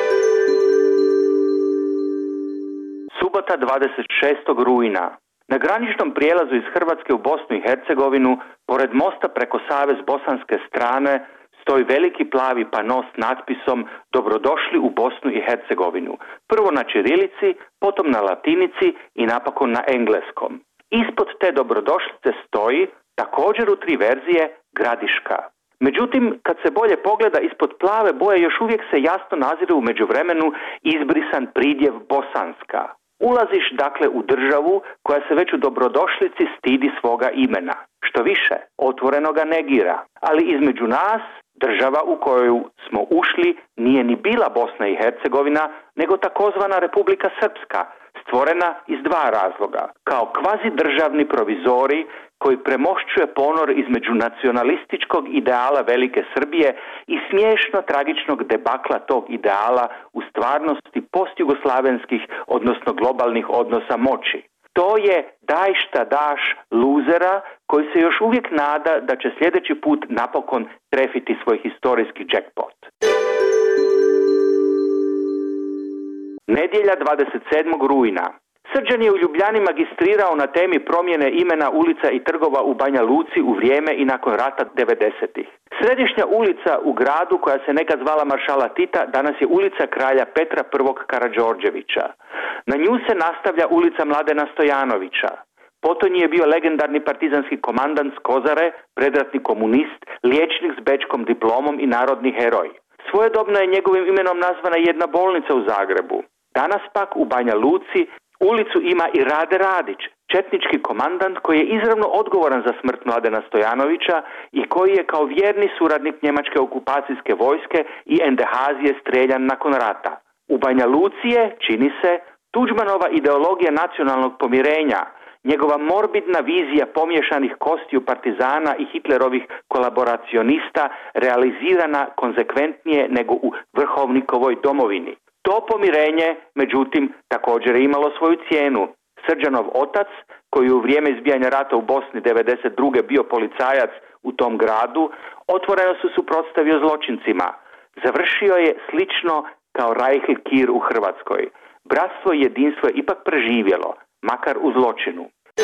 Subota 26. rujna. Na graničnom prijelazu iz Hrvatske u Bosnu i Hercegovinu, pored mosta preko Save s bosanske strane, stoji veliki plavi pano s natpisom Dobrodošli u Bosnu i Hercegovinu. Prvo na ćirilici, potom na latinici i napokon na engleskom. Ispod te dobrodošlice stoji, također u 3 verzije, Gradiška. Međutim, kad se bolje pogleda, ispod plave boje još uvijek se jasno nazire u međuvremenu izbrisan pridjev Bosanska. Ulaziš dakle u državu koja se već u dobrodošlici stidi svoga imena. Što više, otvoreno ga negira. Ali između nas, država u koju smo ušli nije ni bila Bosna i Hercegovina, nego takozvana Republika Srpska, stvorena iz 2 razloga. Kao kvazi državni provizori koji premošćuje ponor između nacionalističkog ideala Velike Srbije i smiješno tragičnog debakla tog ideala u stvarnosti postjugoslavenskih, odnosno globalnih odnosa moći. To je daj šta daš luzera koji se još uvijek nada da će sljedeći put napokon trefiti svoj historijski jackpot. Nedjelja 27. rujna. Srđan je u Ljubljani magistrirao na temi promjene imena ulica i trgova u Banja Luci u vrijeme i nakon rata 90-ih. Središnja ulica u gradu, koja se nekad zvala Maršala Tita, danas je ulica kralja Petra I. Karađorđevića. Na nju se nastavlja ulica Mladena Stojanovića. Potonji je bio legendarni partizanski komandant s Kozare, predratni komunist, liječnik s bečkom diplomom i narodni heroj. Svojedobno je njegovim imenom nazvana jedna bolnica u Zagrebu. Danas pak u Banja Luci ulicu ima i Rade Radić, četnički komandant koji je izravno odgovoran za smrt Mladena Stojanovića i koji je kao vjerni suradnik njemačke okupacijske vojske i NDH-zije streljan nakon rata. U Banja Luci je, čini se, Tuđmanova ideologija nacionalnog pomirenja, njegova morbidna vizija pomješanih kostiju partizana i Hitlerovih kolaboracionista realizirana konzekventnije nego u vrhovnikovoj domovini. To pomirenje, međutim, također je imalo svoju cijenu. Srđanov otac, koji je u vrijeme izbijanja rata u Bosni 1992. bio policajac u tom gradu, otvoreno se suprotstavio zločincima. Završio je slično kao Reihl Kir u Hrvatskoj. Bratstvo i jedinstvo je ipak preživjelo, makar u zločinu.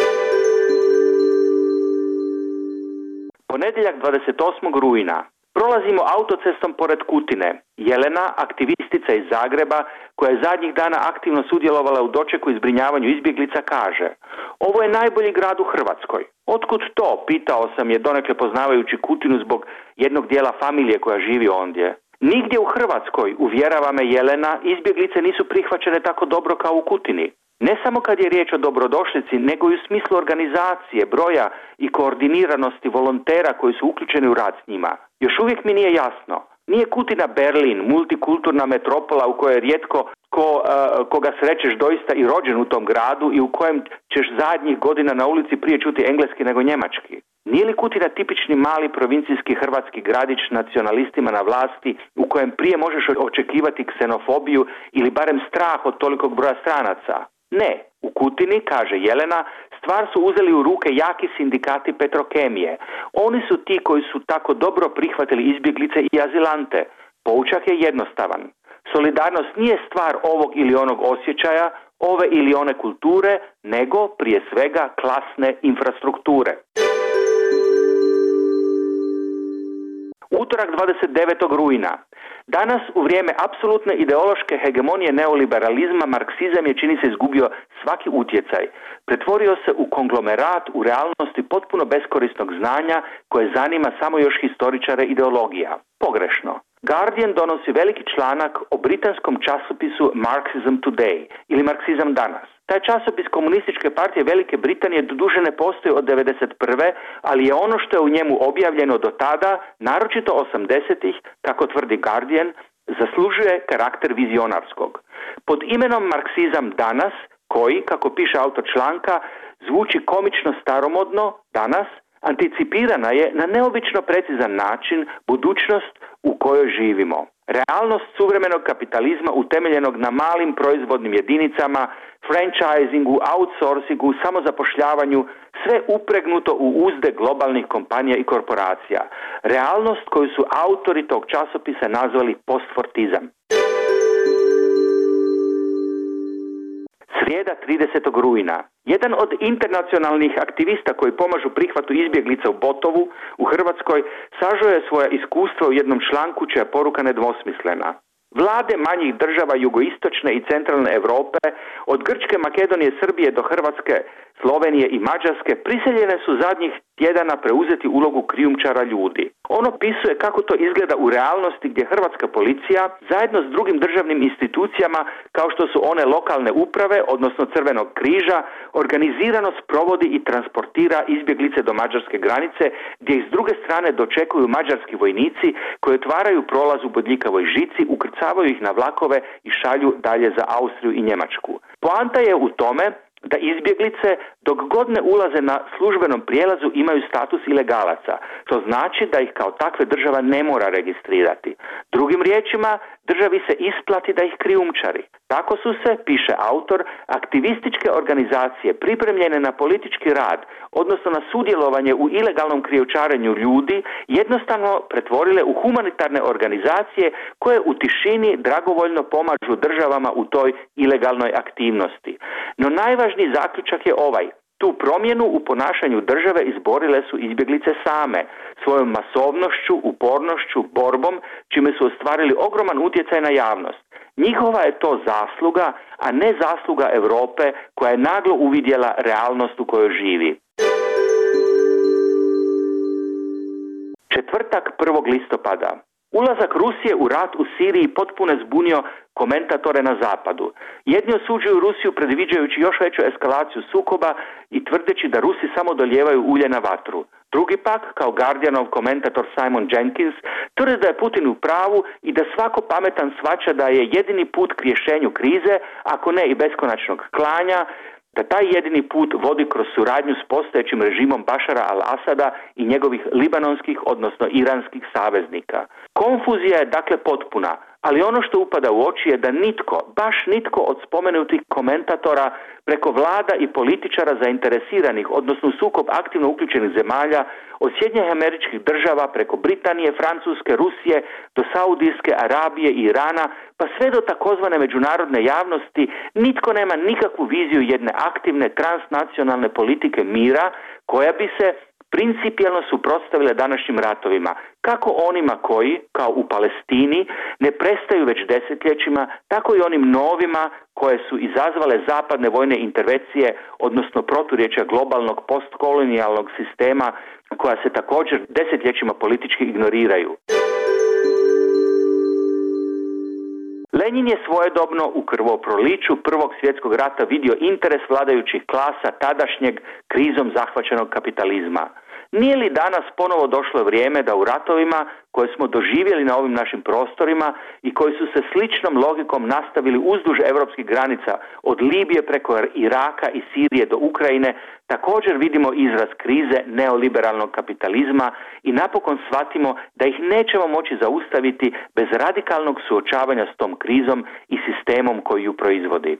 Ponedjeljak 28. rujna prolazimo autocestom pored Kutine. Jelena, aktivistica iz Zagreba, koja je zadnjih dana aktivno sudjelovala u dočeku i zbrinjavanju izbjeglica, kaže: ovo je najbolji grad u Hrvatskoj. Otkud to? Pitao sam je, donekle poznavajući Kutinu zbog jednog dijela familije koja živi ondje. Nigdje u Hrvatskoj, uvjerava me Jelena, izbjeglice nisu prihvaćene tako dobro kao u Kutini. Ne samo kad je riječ o dobrodošlici, nego i u smislu organizacije, broja i koordiniranosti volontera koji su uključeni u rad s njima. Još uvijek mi nije jasno. Nije Kutina Berlin, multikulturna metropola u kojoj je rijetko koga srećeš doista i rođen u tom gradu i u kojem ćeš zadnjih godina na ulici prije čuti engleski nego njemački. Nije li Kutina tipični mali provincijski hrvatski gradić nacionalistima na vlasti u kojem prije možeš očekivati ksenofobiju ili barem strah od tolikog broja stranaca? Ne, u Kutini, kaže Jelena, stvar su uzeli u ruke jaki sindikati Petrokemije. Oni su ti koji su tako dobro prihvatili izbjeglice i azilante. Poučak je jednostavan. Solidarnost nije stvar ovog ili onog osjećaja, ove ili one kulture, nego prije svega klasne infrastrukture. Utorak 29. rujna. Danas, u vrijeme apsolutne ideološke hegemonije neoliberalizma, marksizam je, čini se, izgubio svaki utjecaj. Pretvorio se u konglomerat u realnosti potpuno beskorisnog znanja koje zanima samo još historičare ideologija. Pogrešno. Guardian donosi veliki članak o britanskom časopisu Marxism Today ili Marksizam danas. Taj časopis Komunističke partije Velike Britanije doduše ne postoji od 1991. ali je ono što je u njemu objavljeno do tada, naročito 80-ih, kako tvrdi Guardian, zaslužuje karakter vizionarskog. Pod imenom Marksizam danas, koji, kako piše autor članka, zvuči komično staromodno, danas, anticipirana je na neobično precizan način budućnost u kojoj živimo. Realnost suvremenog kapitalizma utemeljenog na malim proizvodnim jedinicama, franchisingu, outsourcingu, samozapošljavanju, sve upregnuto u uzde globalnih kompanija i korporacija. Realnost koju su autori tog časopisa nazvali postfortizam. Srijeda 30. rujna. Jedan od internacionalnih aktivista koji pomažu prihvatu izbjeglica u Botovu u Hrvatskoj sažeo je svoja iskustva u jednom članku čija je poruka nedvosmislena. Vlade manjih država jugoistočne i centralne Europe, od Grčke, Makedonije, Srbije do Hrvatske, Slovenije i Mađarske, prisiljene su zadnjih tjedana preuzeti ulogu krijumčara ljudi. On opisuje kako to izgleda u realnosti gdje hrvatska policija, zajedno s drugim državnim institucijama, kao što su one lokalne uprave, odnosno Crvenog križa, organizirano sprovodi i transportira izbjeglice do mađarske granice, gdje ih s druge strane dočekuju mađarski vojnici koji otvaraju prolaz u bodljikavoj žici, ukrcavaju ih na vlakove i šalju dalje za Austriju i Njemačku. Poanta je u tome da izbjeglice dok god ne ulaze na službenom prijelazu imaju status ilegalaca. To znači da ih kao takve država ne mora registrirati. Drugim riječima, državi se isplati da ih krijumčari. Tako su se, piše autor, aktivističke organizacije pripremljene na politički rad, odnosno na sudjelovanje u ilegalnom krijumčarenju ljudi, jednostavno pretvorile u humanitarne organizacije koje u tišini dragovoljno pomažu državama u toj ilegalnoj aktivnosti. No najvažniji zaključak je ovaj. Tu promjenu u ponašanju države izborile su izbjeglice same, svojom masovnošću, upornošću, borbom, čime su ostvarili ogroman utjecaj na javnost. Njihova je to zasluga, a ne zasluga Europe koja je naglo uvidjela realnost u kojoj živi. Četvrtak 1. listopada. Ulazak Rusije u rat u Siriji potpuno je zbunio komentatore na zapadu. Jedni osuđuju Rusiju predviđajući još veću eskalaciju sukoba i tvrdeći da Rusi samo dolijevaju ulje na vatru. Drugi pak, kao Guardianov komentator Simon Jenkins, tvrde da je Putin u pravu i da svako pametan shvaća da je jedini put k rješenju krize, ako ne i beskonačnog klanja, da taj jedini put vodi kroz suradnju s postojećim režimom Bašara al-Asada i njegovih libanonskih, odnosno iranskih saveznika. Konfuzija je dakle potpuna. Ali ono što upada u oči je da nitko, baš nitko od spomenutih komentatora preko vlada i političara zainteresiranih, odnosno u sukob aktivno uključenih zemalja, od Sjedinjenih Američkih Država preko Britanije, Francuske, Rusije do Saudijske Arabije i Irana, pa sve do takozvane međunarodne javnosti, nitko nema nikakvu viziju jedne aktivne transnacionalne politike mira koja bi se principijelno suprotstavile današnjim ratovima, kako onima koji, kao u Palestini, ne prestaju već desetljećima, tako i onim novima koje su izazvale zapadne vojne intervencije, odnosno proturječja globalnog postkolonijalnog sistema koja se također desetljećima politički ignoriraju. Lenin je svojedobno u krvoproliću Prvog svjetskog rata vidio interes vladajućih klasa tadašnjeg krizom zahvaćenog kapitalizma. Nije li danas ponovo došlo vrijeme da u ratovima koje smo doživjeli na ovim našim prostorima i koji su se sličnom logikom nastavili uzduž europskih granica od Libije preko Iraka i Sirije do Ukrajine, također vidimo izraz krize neoliberalnog kapitalizma i napokon shvatimo da ih nećemo moći zaustaviti bez radikalnog suočavanja s tom krizom i sistemom koji ju proizvodi.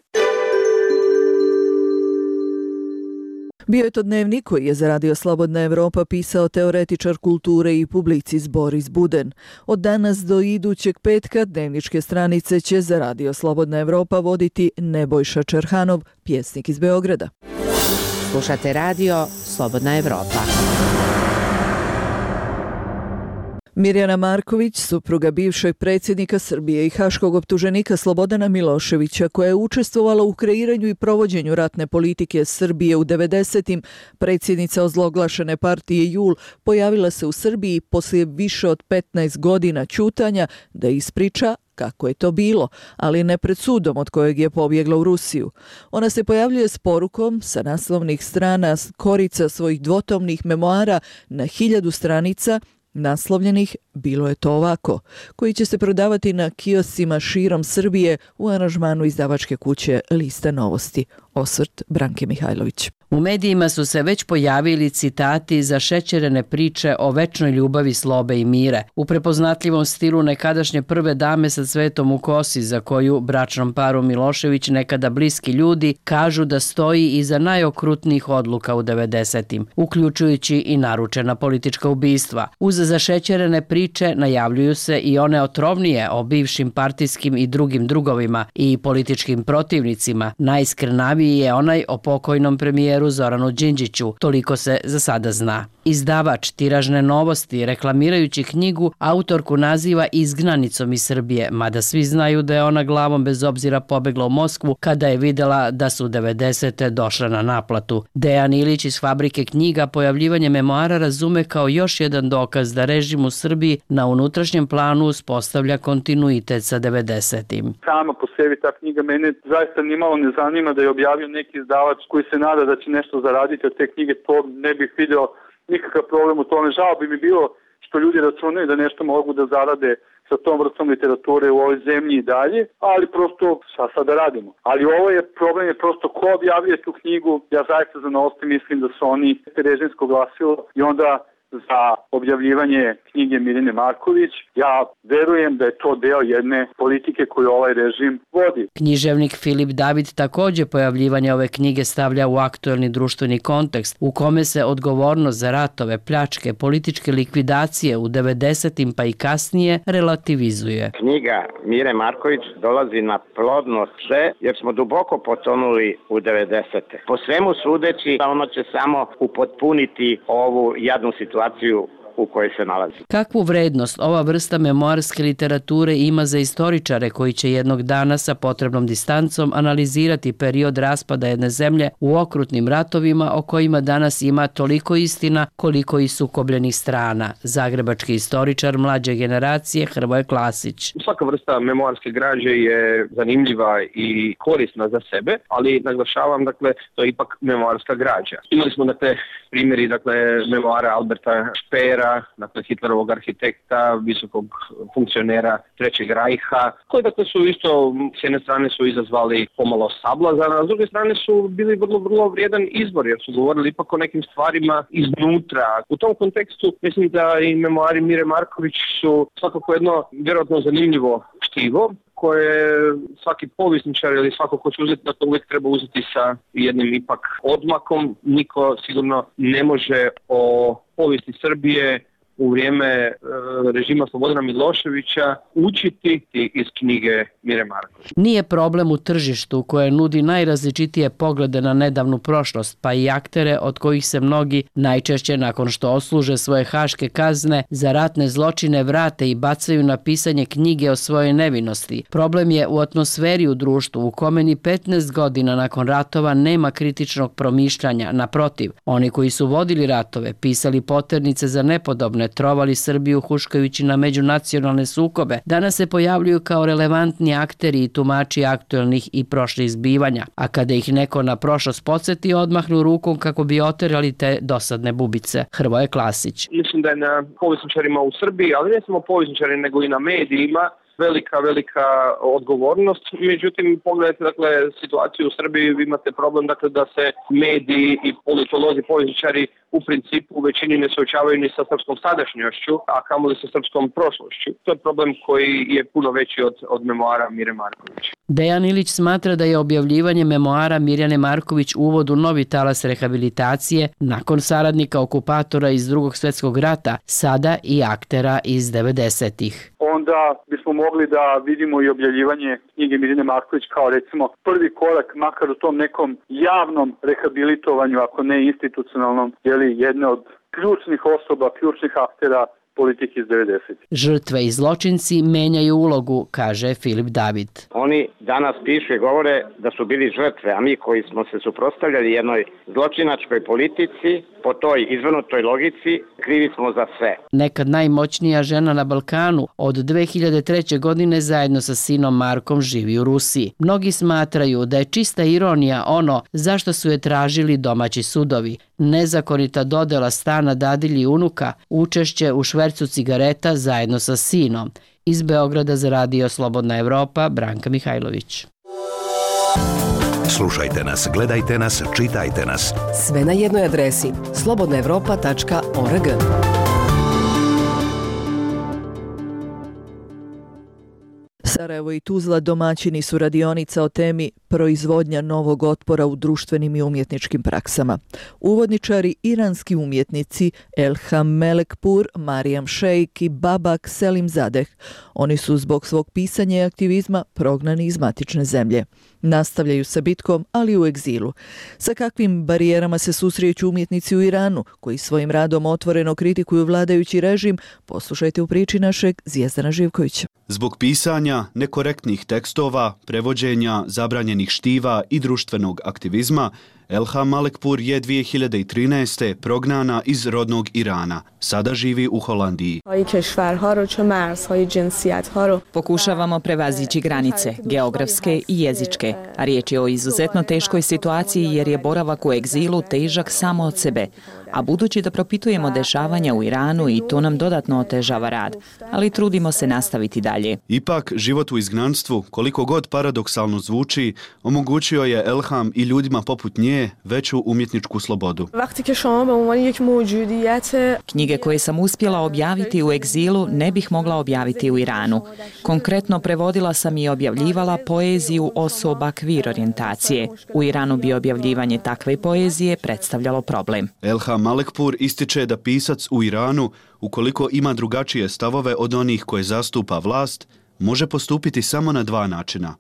Bio je to dnevnik koji je za Radio Slobodna Evropa pisao teoretičar kulture i publicist Boris Buden. Od danas do idućeg petka dnevničke stranice će za Radio Slobodna Evropa voditi Nebojša Čerhanov, pjesnik iz Beograda. Slušate Radio Slobodna Evropa. Mirjana Marković, supruga bivšeg predsjednika Srbije i haškog optuženika Slobodana Miloševića, koja je učestvovala u kreiranju i provođenju ratne politike Srbije u 90-im, predsjednica ozloglašene partije JUL, pojavila se u Srbiji poslije više od 15 godina ćutanja da ispriča kako je to bilo, ali ne pred sudom od kojeg je pobjegla u Rusiju. Ona se pojavljuje s porukom sa naslovnih strana korica svojih dvotomnih memoara na 1000 stranica naslovljenih Bilo je to ovako, koji će se prodavati na kioscima širom Srbije u aranžmanu izdavačke kuće Lista Novosti. Osvrt Branke Mihajlović. U medijima su se već pojavili citati zašećerene priče o večnoj ljubavi, slobe i mire, u prepoznatljivom stilu nekadašnje prve dame sa cvetom u kosi, za koju bračnom paru Milošević, nekada bliski ljudi, kažu da stoji iza najokrutnijih odluka u 90-im, uključujući i naručena politička ubistva. Uz zašećerene priče najavljuju se i one otrovnije o bivšim partijskim i drugim drugovima i političkim protivnicima. Najiskrenaviji je onaj o pokojnom premijeru Zoranu Đinđiću, toliko se za sada zna. Izdavač Tiražne novosti, reklamirajući knjigu, autorku naziva izgnanicom iz Srbije, mada svi znaju da je ona glavom bez obzira pobegla u Moskvu kada je videla da su 90. došla na naplatu. Dejan Ilić iz Fabrike knjiga pojavljivanje memoara razume kao još jedan dokaz da režim u Srbiji na unutrašnjem planu uspostavlja kontinuitet sa 90-im. Sama po sebi ta knjiga mene zaista nimalo ne zanima da je objavio neki izdavač koji se nada da će nešto zaraditi od te knjige, to ne bih video nikakav problem u tome. Žao bi mi bilo što ljudi računaju da nešto mogu da zarade sa tom vrstom literature u ovoj zemlji i dalje, ali prosto šta sad da radimo. Ali ovo je problem, je prosto ko objavljuje tu knjigu. Ja zaista za Novosti mislim da su oni režimsko glasilo i onda za objavljivanje knjige Mirjane Marković. Ja verujem da je to deo jedne politike koju ovaj režim vodi. Književnik Filip David također pojavljivanje ove knjige stavlja u aktuelni društveni kontekst u kome se odgovornost za ratove, pljačke, političke likvidacije u 90-im pa i kasnije relativizuje. Knjiga Mire Marković dolazi na plodno sve jer smo duboko potonuli u 90-te. Po svemu sudeći ono će samo upotpuniti ovu jadnu situaciju u kojoj se nalazi. Kakvu vrednost ova vrsta memoarske literature ima za istoričare koji će jednog dana sa potrebnom distancom analizirati period raspada jedne zemlje u okrutnim ratovima o kojima danas ima toliko istina koliko i sukobljenih strana. Zagrebački istoričar mlađe generacije Hrvoje Klasić. Svaka vrsta memoarske građe je zanimljiva i korisna za sebe, ali naglašavam, to je ipak memoarska građa. Imali smo primjeri, memoara Alberta Špera, Hitlerovog arhitekta, visokog funkcionera Trećeg rajha, koji su isto s jedne strane su izazvali pomalo sablazan, a s druge strane su bili vrlo vrijedan izbor, jer su govorili ipak o nekim stvarima iznutra. U tom kontekstu mislim da i memoari Mire Marković su svakako jedno vjerojatno zanimljivo štivo koje svaki povjesničar ili svako ko će uzeti, dakle uvijek treba uzeti sa jednim ipak odmakom. Niko sigurno ne može o povijesti Srbije u vrijeme režima Slobodana Miloševića učiti iz knjige Mire Marković. Nije problem u tržištu koje nudi najrazličitije poglede na nedavnu prošlost, pa i aktere od kojih se mnogi najčešće nakon što odsluže svoje haške kazne za ratne zločine vrate i bacaju na pisanje knjige o svojoj nevinosti. Problem je u atmosferi u društvu u kome ni 15 godina nakon ratova nema kritičnog promišljanja. Naprotiv, oni koji su vodili ratove, pisali poternice za nepodobne, trovali Srbiju huškajući na međunacionalne sukobe, danas se pojavljuju kao relevantni akteri i tumači aktuelnih i prošlih zbivanja, a kada ih neko na prošlost podsjeti, odmahnu rukom kako bi oterali te dosadne bubice. Hrvoje Klasić. Mislim da je na povjesničarima u Srbiji, ali ne samo povjesničari, nego i na medijima, velika odgovornost. Međutim, pogledajte dakle situaciju u Srbiji, vi imate problem dakle da se mediji i politolozi, povjesničari u principu u većini ne suočavaju ni sa srpskom sadašnjošću, a kamoli sa srpskom prošlošću. To je problem koji je puno veći od memoara Mire Marković. Dejan Ilić smatra da je objavljivanje memoara Mirjane Marković uvod u novi talas rehabilitacije nakon saradnika okupatora iz Drugog svjetskog rata, sada i aktera iz 90-ih. Onda bismo mogli da vidimo i objavljivanje knjige Mirjane Marković kao recimo prvi korak, makar u tom nekom javnom rehabilitovanju, ako ne institucionalnom, jedne od ključnih osoba, ključnih aktera politike iz 90. Žrtve i zločinci menjaju ulogu, kaže Filip David. Oni danas pišu i govore da su bili žrtve, a mi koji smo se suprotstavljali jednoj zločinačkoj politici, po toj izvrnutoj logici, krivi smo za sve. Nekad najmoćnija žena na Balkanu od 2003. godine zajedno sa sinom Markom živi u Rusiji. Mnogi smatraju da je čista ironija ono zašto su je tražili domaći sudovi. Nezakonita dodela stana dadilji unuka, učešće u švercu cigareta zajedno sa sinom. Iz Beograda za radio Slobodna Evropa, Branka Mihajlović. Slušajte nas, gledajte nas, čitajte nas. Sve na jednoj adresi slobodnaevropa.org. Sarajevo i Tuzla domaćini su radionica o temi proizvodnja novog otpora u društvenim i umjetničkim praksama. Uvodničari iranski umjetnici Elham Melekpur, Marijam Šejk i Babak Selim Zadeh. Oni su zbog svog pisanja i aktivizma prognani iz matične zemlje. Nastavljaju sa bitkom, ali u egzilu. Sa kakvim barijerama se susreću umjetnici u Iranu, koji svojim radom otvoreno kritikuju vladajući režim, poslušajte u priči našeg Zvijezdana Živkovića. Zbog pisanja nekorektnih tekstova, prevođenja, zabranjenih štiva i društvenog aktivizma, Elham Malekpur je 2013. prognana iz rodnog Irana. Sada živi u Holandiji. Pokušavamo prevazići granice, geografske i jezičke, a riječ je o izuzetno teškoj situaciji jer je boravak u egzilu težak samo od sebe. A budući da propitujemo dešavanja u Iranu i to nam dodatno otežava rad, ali trudimo se nastaviti dalje. Ipak, život u izgnanstvu, koliko god paradoksalno zvuči, omogućio je Elham i ljudima poput nje veću umjetničku slobodu. Knjige koje sam uspjela objaviti u egzilu ne bih mogla objaviti u Iranu. Konkretno prevodila sam i objavljivala poeziju osoba kvir orijentacije. U Iranu bi objavljivanje takve poezije predstavljalo problem. Elham Malekpur ističe da pisac u Iranu, ukoliko ima drugačije stavove od onih koje zastupa vlast, može postupiti samo na dva načina.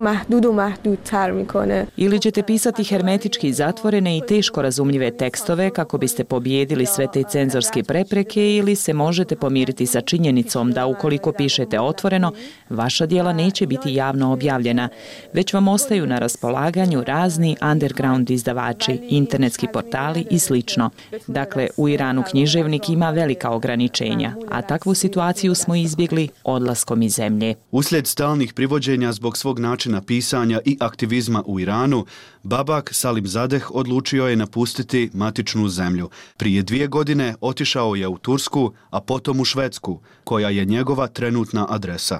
Ili ćete pisati hermetički zatvorene i teško razumljive tekstove kako biste pobijedili sve te cenzorske prepreke, ili se možete pomiriti sa činjenicom da ukoliko pišete otvoreno, vaša djela neće biti javno objavljena, već vam ostaju na raspolaganju razni underground izdavači, internetski portali i slično. Dakle, u Iranu književnik ima velika ograničenja, a takvu situaciju smo izbjegli odlaskom iz zemlje. Uslijed stalnih privođenja zbog svog načina pisanja i aktivizma u Iranu, Babak Selim Zadeh odlučio je napustiti matičnu zemlju. Prije 2 godine otišao je u Tursku, a potom u Švedsku, koja je njegova trenutna adresa.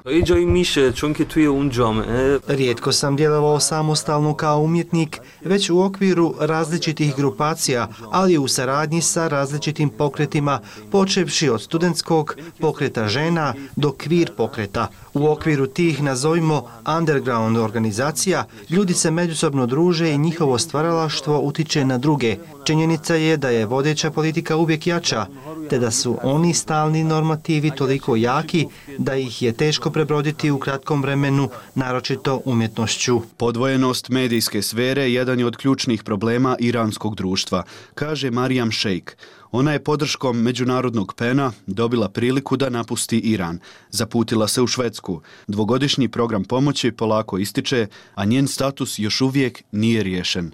Rijetko sam djelovao samostalno kao umjetnik, već u okviru različitih grupacija, ali u saradnji sa različitim pokretima, počevši od studentskog pokreta žena do kvir pokreta. U okviru okviru tih, nazovimo, underground organizacija, ljudi se međusobno druže i njihovo stvaralaštvo utiče na druge. Činjenica je da je vodeća politika uvijek jača, te da su oni stalni normativi toliko jaki da ih je teško prebroditi u kratkom vremenu, naročito umjetnošću. Podvojenost medijske sfere jedan je od ključnih problema iranskog društva, kaže Marijam Šejk. Ona je podrškom međunarodnog PEN-a dobila priliku da napusti Iran. Zaputila se u Švedsku. Dvogodišnji program pomoći polako ističe, a njen status još uvijek nije riješen.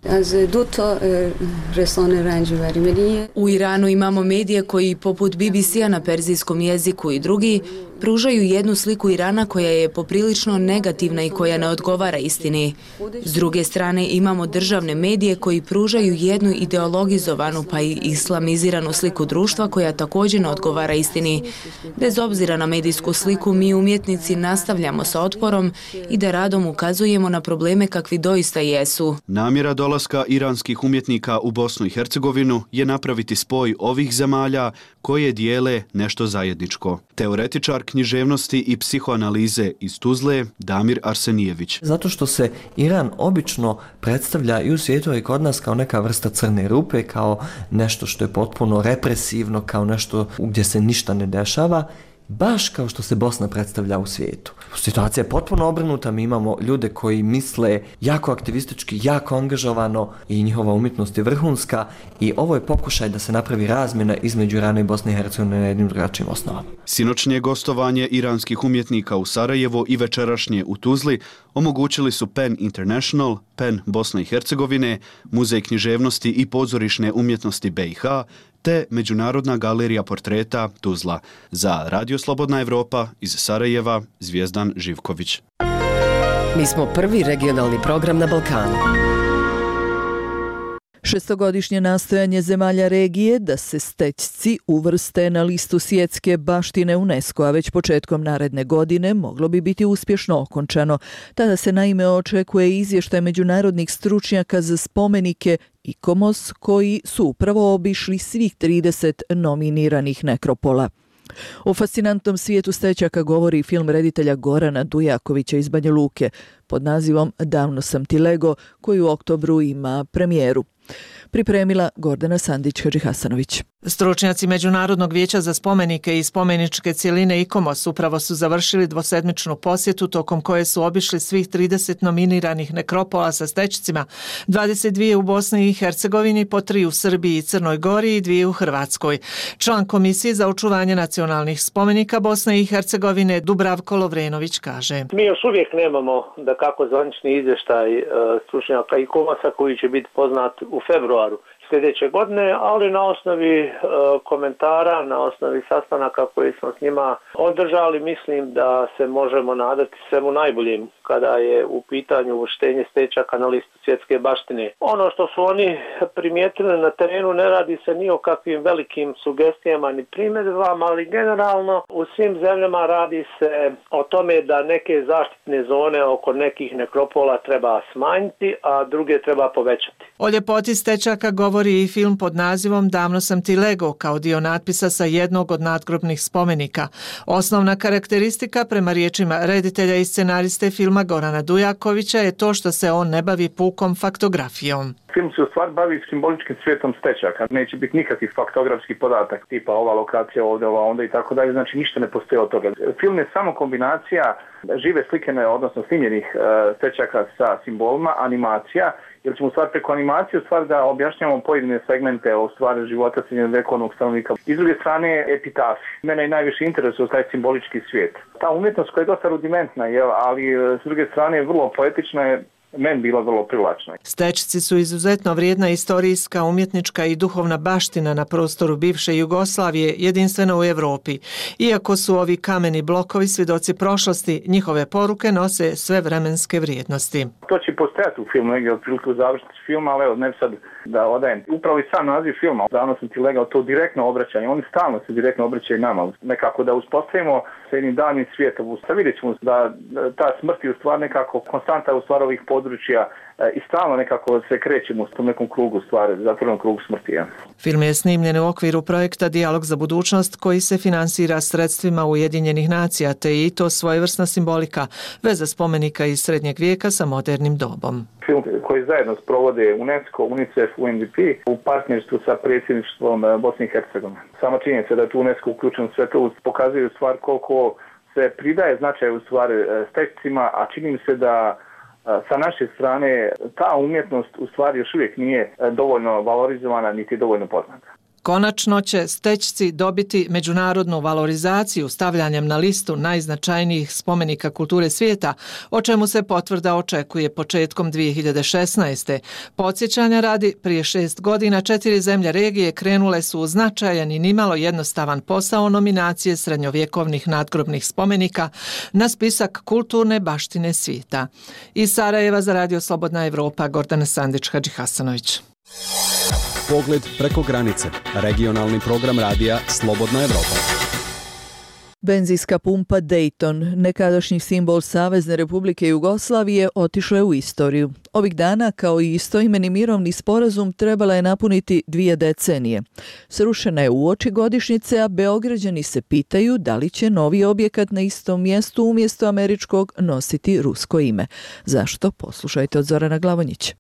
U Iranu imamo medije koji, poput BBC-a na perzijskom jeziku i drugi, pružaju jednu sliku Irana koja je poprilično negativna i koja ne odgovara istini. S druge strane imamo državne medije koji pružaju jednu ideologizovanu pa i islamiziranu sliku društva koja također ne odgovara istini. Bez obzira na medijsku sliku, mi umjetnici nastavljamo sa otporom i da radom ukazujemo na probleme kakvi doista jesu. Namjera dolaska iranskih umjetnika u Bosnu i Hercegovinu je napraviti spoj ovih zemalja koje dijele nešto zajedničko. Teoretičar književnosti i psihoanalize iz Tuzle Damir Arsenijević. Zato što se Iran obično predstavlja i u svijetu i kod nas kao neka vrsta crne rupe, kao nešto što je potpuno represivno, kao nešto gdje se ništa ne dešava, baš kao što se Bosna predstavlja u svijetu. Situacija je potpuno obrnuta, mi imamo ljude koji misle jako aktivistički, jako angažovano i njihova umjetnost je vrhunska i ovo je pokušaj da se napravi razmjena između Irana i Bosne i Hercegovine na jednim drugačijim osnovama. Sinoćnje gostovanje iranskih umjetnika u Sarajevo i večerašnje u Tuzli omogućili su PEN International, PEN Bosne i Hercegovine, Muzej književnosti i pozorišne umjetnosti BiH, te Međunarodna galerija portreta Tuzla. Za Radio Slobodna Evropa iz Sarajeva, Zvijezdan Živković. Mi smo prvi regionalni program na Balkanu. Šestogodišnje nastojanje zemalja regije da se Stećci uvrste na listu svjetske baštine UNESCO-a već početkom naredne godine moglo bi biti uspješno okončano. Tada se naime očekuje izvještaj međunarodnih stručnjaka za spomenike ICOMOS koji su upravo obišli svih 30 nominiranih nekropola. O fascinantnom svijetu Stećaka govori film reditelja Gorana Dujakovića iz Banja Luke pod nazivom Davno sam ti lego, koji u oktobru ima premijeru. Pripremila Gordana Sandić-Hadžihasanović. Stručnjaci Međunarodnog vijeća za spomenike i spomeničke cjeline ICOMOS upravo su završili dvosedmičnu posjetu tokom koje su obišli svih 30 nominiranih nekropola sa Stećcima, 22 u Bosni i Hercegovini, po 3 u Srbiji i Crnoj Gori i 2 u Hrvatskoj. Član Komisije za očuvanje nacionalnih spomenika Bosne i Hercegovine Dubravko Lovrenović kaže: Mi još uvijek nemamo da kako zvanični izvještaj stručnjaka ICOMOS-a koji će biti poznat u februaru sljedeće godine, ali na osnovi komentara, na osnovi sastanaka koji smo s njima održali, mislim da se možemo nadati svemu najboljem kada je u pitanju uvrštenje Stećaka na listu svjetske baštine. Ono što su oni primijetili na terenu, ne radi se ni o kakvim velikim sugestijama ni primjedbama, ali generalno u svim zemljama radi se o tome da neke zaštitne zone oko nekih nekropola treba smanjiti, a druge treba povećati. O ljepoti Stećaka govori i film pod nazivom Davno sam ti lego, kao dio natpisa sa jednog od nadgrobnih spomenika. Osnovna karakteristika, prema riječima reditelja i scenariste filma Gorana Dujakovića, je to što se on ne bavi pukom faktografijom. Film se u stvari bavi simboličkim svijetom Stećaka. Neće biti nikakvih faktografskih podatak tipa ova lokacija ovdje, ova onda i tako dalje. Znači ništa ne postoji od toga. Film je samo kombinacija žive slikene, odnosno snimljenih Stećaka sa simbolima, animacija, jer ćemo u stvari preko animacije u stvari da objašnjavamo pojedine segmente o stvari života srednjovjekovnog stanovnika. I s druge strane epitafi. Mene najviše interesuje taj simbolički svijet. Ta umjetnost koja je dosta rudimentna, ali s druge strane je vrlo poetična, je meni bila vrlo privlačna. Stećci su izuzetno vrijedna istorijska, umjetnička i duhovna baština na prostoru bivše Jugoslavije, jedinstvena u Europi. Iako su ovi kameni blokovi svjedoci prošlosti, njihove poruke nose sve vremenske vrijednosti. To će postojati u filmu, negdje otprilike u završnici filma, ali evo, ne sad da odajem. Upravo i sam naziv filma, Davno sam ti legao, to direktno obraćanje, oni stalno se direktno obraćaju nama. Nekako da uspostavimo sa jednim davnim svijetom. Vidjet ćemo da ta smrt je u stvari nekako konstanta u stvari ovih područja i stalno nekako se krećemo u tom nekom krugu stvari, zatvorenom krugu smrti. Film je snimljen u okviru projekta Dijalog za budućnost koji se finansira sredstvima Ujedinjenih nacija, te je i to svojevrsna simbolika, veza spomenika iz srednjeg vijeka sa modernim dobom. Film koji zajedno sprovode UNESCO, UNICEF, UNDP u partnerstvu sa predsjedništvom Bosne i Hercegovine. Sama činjenica da je tu UNESCO uključen sve to pokazuje u stvari koliko se pridaje značaj u stvari stečcima, a čini mi se da sa naše strane ta umjetnost u stvari još uvijek nije dovoljno valorizovana niti dovoljno poznata. Konačno će stećci dobiti međunarodnu valorizaciju stavljanjem na listu najznačajnijih spomenika kulture svijeta, o čemu se potvrda očekuje početkom 2016. Podsjećanja radi, prije 6 godina 4 zemlje regije krenule su u značajan i nimalo jednostavan posao nominacije srednjovjekovnih nadgrobnih spomenika na spisak kulturne baštine svijeta. Iz Sarajeva za Radio Slobodna Evropa, Gordana Sandić-Hadžihasanović. Pogled preko granice. Regionalni program radija Slobodna Evropa. Benzinska pumpa Dayton, nekadašnji simbol Savezne Republike Jugoslavije, otišla je u istoriju. Ovih dana, kao i istoimeni mirovni sporazum, trebala je napuniti 2 decenije. Srušena je uoči godišnjice, a Beograđani se pitaju da li će novi objekat na istom mjestu umjesto američkog nositi rusko ime. Zašto? Poslušajte od Zorana Glavonjića.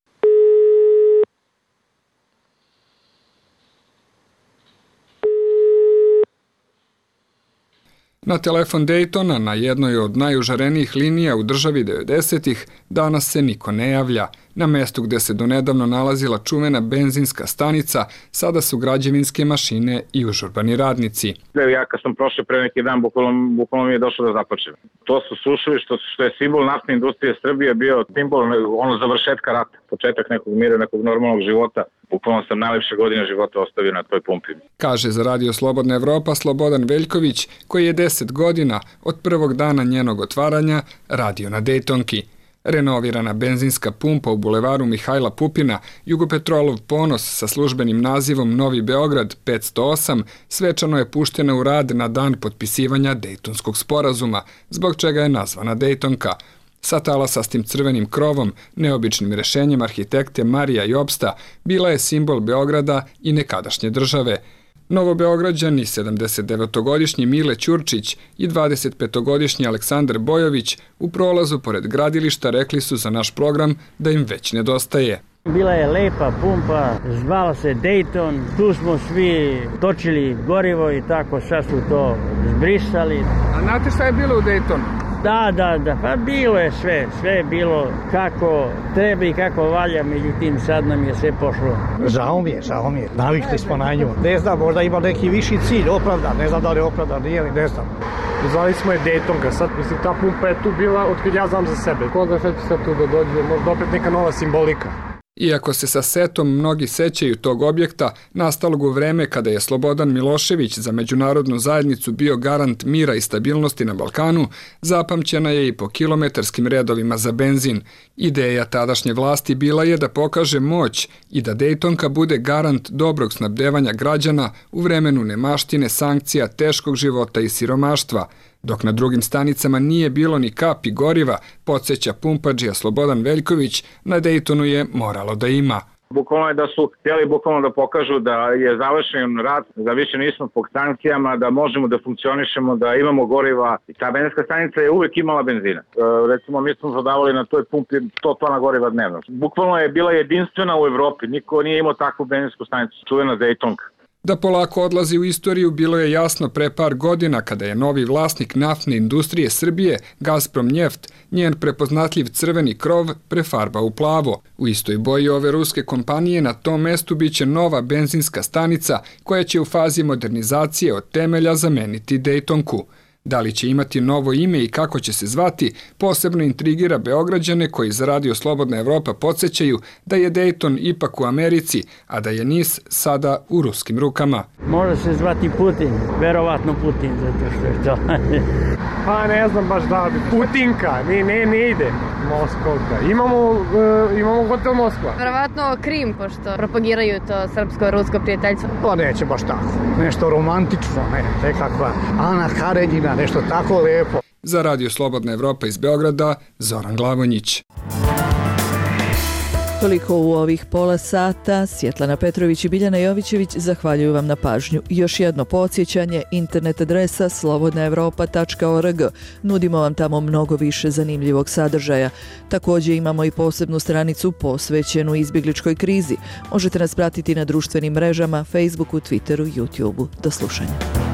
Na telefon Daytona, na jednoj od najužarenijih linija u državi 90-ih, danas se niko ne javlja. Na mjestu gdje se donedavno nalazila čuvena benzinska stanica, sada su građevinske mašine i užurbani radnici. Ja kad sam prošao pre neki dan, bukvalno mi je došlo da započnem. To su sušili što je simbol naftne industrije Srbije bio simbol završetka rata, početak nekog mira, nekog normalnog života. Bukvalno sam najlepše godine života ostavio na toj pumpi. Kaže za Radio Slobodna Evropa Slobodan Veljković, koji je 10 godina od prvog dana njenog otvaranja radio na Daytonki. Renovirana benzinska pumpa u bulevaru Mihajla Pupina, Jugopetrolov ponos sa službenim nazivom Novi Beograd 508, svečano je puštena u rad na dan potpisivanja Dejtonskog sporazuma, zbog čega je nazvana Dejtonka. Sa talasastim crvenim krovom, neobičnim rešenjem arhitekte Marija Jobsta, bila je simbol Beograda i nekadašnje države. Novobeograđani 79-godišnji Mile Ćurčić i 25-godišnji Aleksandar Bojović u prolazu pored gradilišta rekli su za naš program da im već nedostaje. Bila je lepa pumpa, zvala se Dayton, tu smo svi točili gorivo i tako sad su to zbrisali. A znate šta je bilo u Daytonu? Da, pa bilo je sve je bilo kako treba i kako valja, međutim sad nam je sve pošlo. Žao mi je, navikli smo na nju. Ne znam, možda ima neki viši cilj, opravdan, ne znam da li je opravdan, nije li, ne znam. Zvali smo je Daytonka, sad mislim ta pumpa je tu bila otkad ja znam za sebe. Koga će sad tu da dođe, možda opet neka nova simbolika. Iako se sa setom mnogi sećaju tog objekta, nastalog u vreme kada je Slobodan Milošević za međunarodnu zajednicu bio garant mira i stabilnosti na Balkanu, zapamćena je i po kilometarskim redovima za benzin. Ideja tadašnje vlasti bila je da pokaže moć i da Dejtonka bude garant dobrog snabdevanja građana u vremenu nemaštine, sankcija, teškog života i siromaštva. Dok na drugim stanicama nije bilo ni kapi goriva, podsjeća pumpađija Slobodan Veljković, na Dejtonu je moralo da ima. Bukvalno je da su htjeli bukvalno da pokažu da je završen rat, da više nismo pod sankcijama, da možemo da funkcionišemo, da imamo goriva. I ta benzinska stanica je uvijek imala benzina. Recimo, mi smo prodavali na toj pumpi 100 tona goriva dnevno. Bukvalno je bila jedinstvena u Evropi, niko nije imao takvu benzinsku stanicu, čuvena Dejtonka. Da polako odlazi u istoriju bilo je jasno pre par godina kada je novi vlasnik naftne industrije Srbije, Gazprom Njeft, njen prepoznatljiv crveni krov prefarbao u plavo. U istoj boji ove ruske kompanije na tom mestu biće nova benzinska stanica koja će u fazi modernizacije od temelja zameniti Dejtonku. Da li će imati novo ime i kako će se zvati, posebno intrigira Beograđane koji za Radio Slobodna Evropa podsjećaju da je Dayton ipak u Americi, a da je NIS sada u ruskim rukama. Može se zvati Putin, verovatno Putin, zato što je to. Pa ne znam baš da bi. Putinka, ne ide. Moskovka. Imamo hotel Moskva. Verovatno Krim, pošto propagiraju to srpsko-rusko prijateljstvo. Pa neće baš tako. Nešto romantično, nekakva Ana Karenjina, nešto tako lepo. Za Radio Slobodna Evropa iz Beograda, Zoran Glavonjić. Toliko u ovih pola sata. Svjetlana Petrović i Biljana Jovićević zahvaljuju vam na pažnju. Još jedno podsjećanje, internet adresa slobodnaevropa.org. Nudimo vam tamo mnogo više zanimljivog sadržaja. Također imamo i posebnu stranicu posvećenu izbjegličkoj krizi. Možete nas pratiti na društvenim mrežama, Facebooku, Twitteru, YouTubeu. Do slušanja.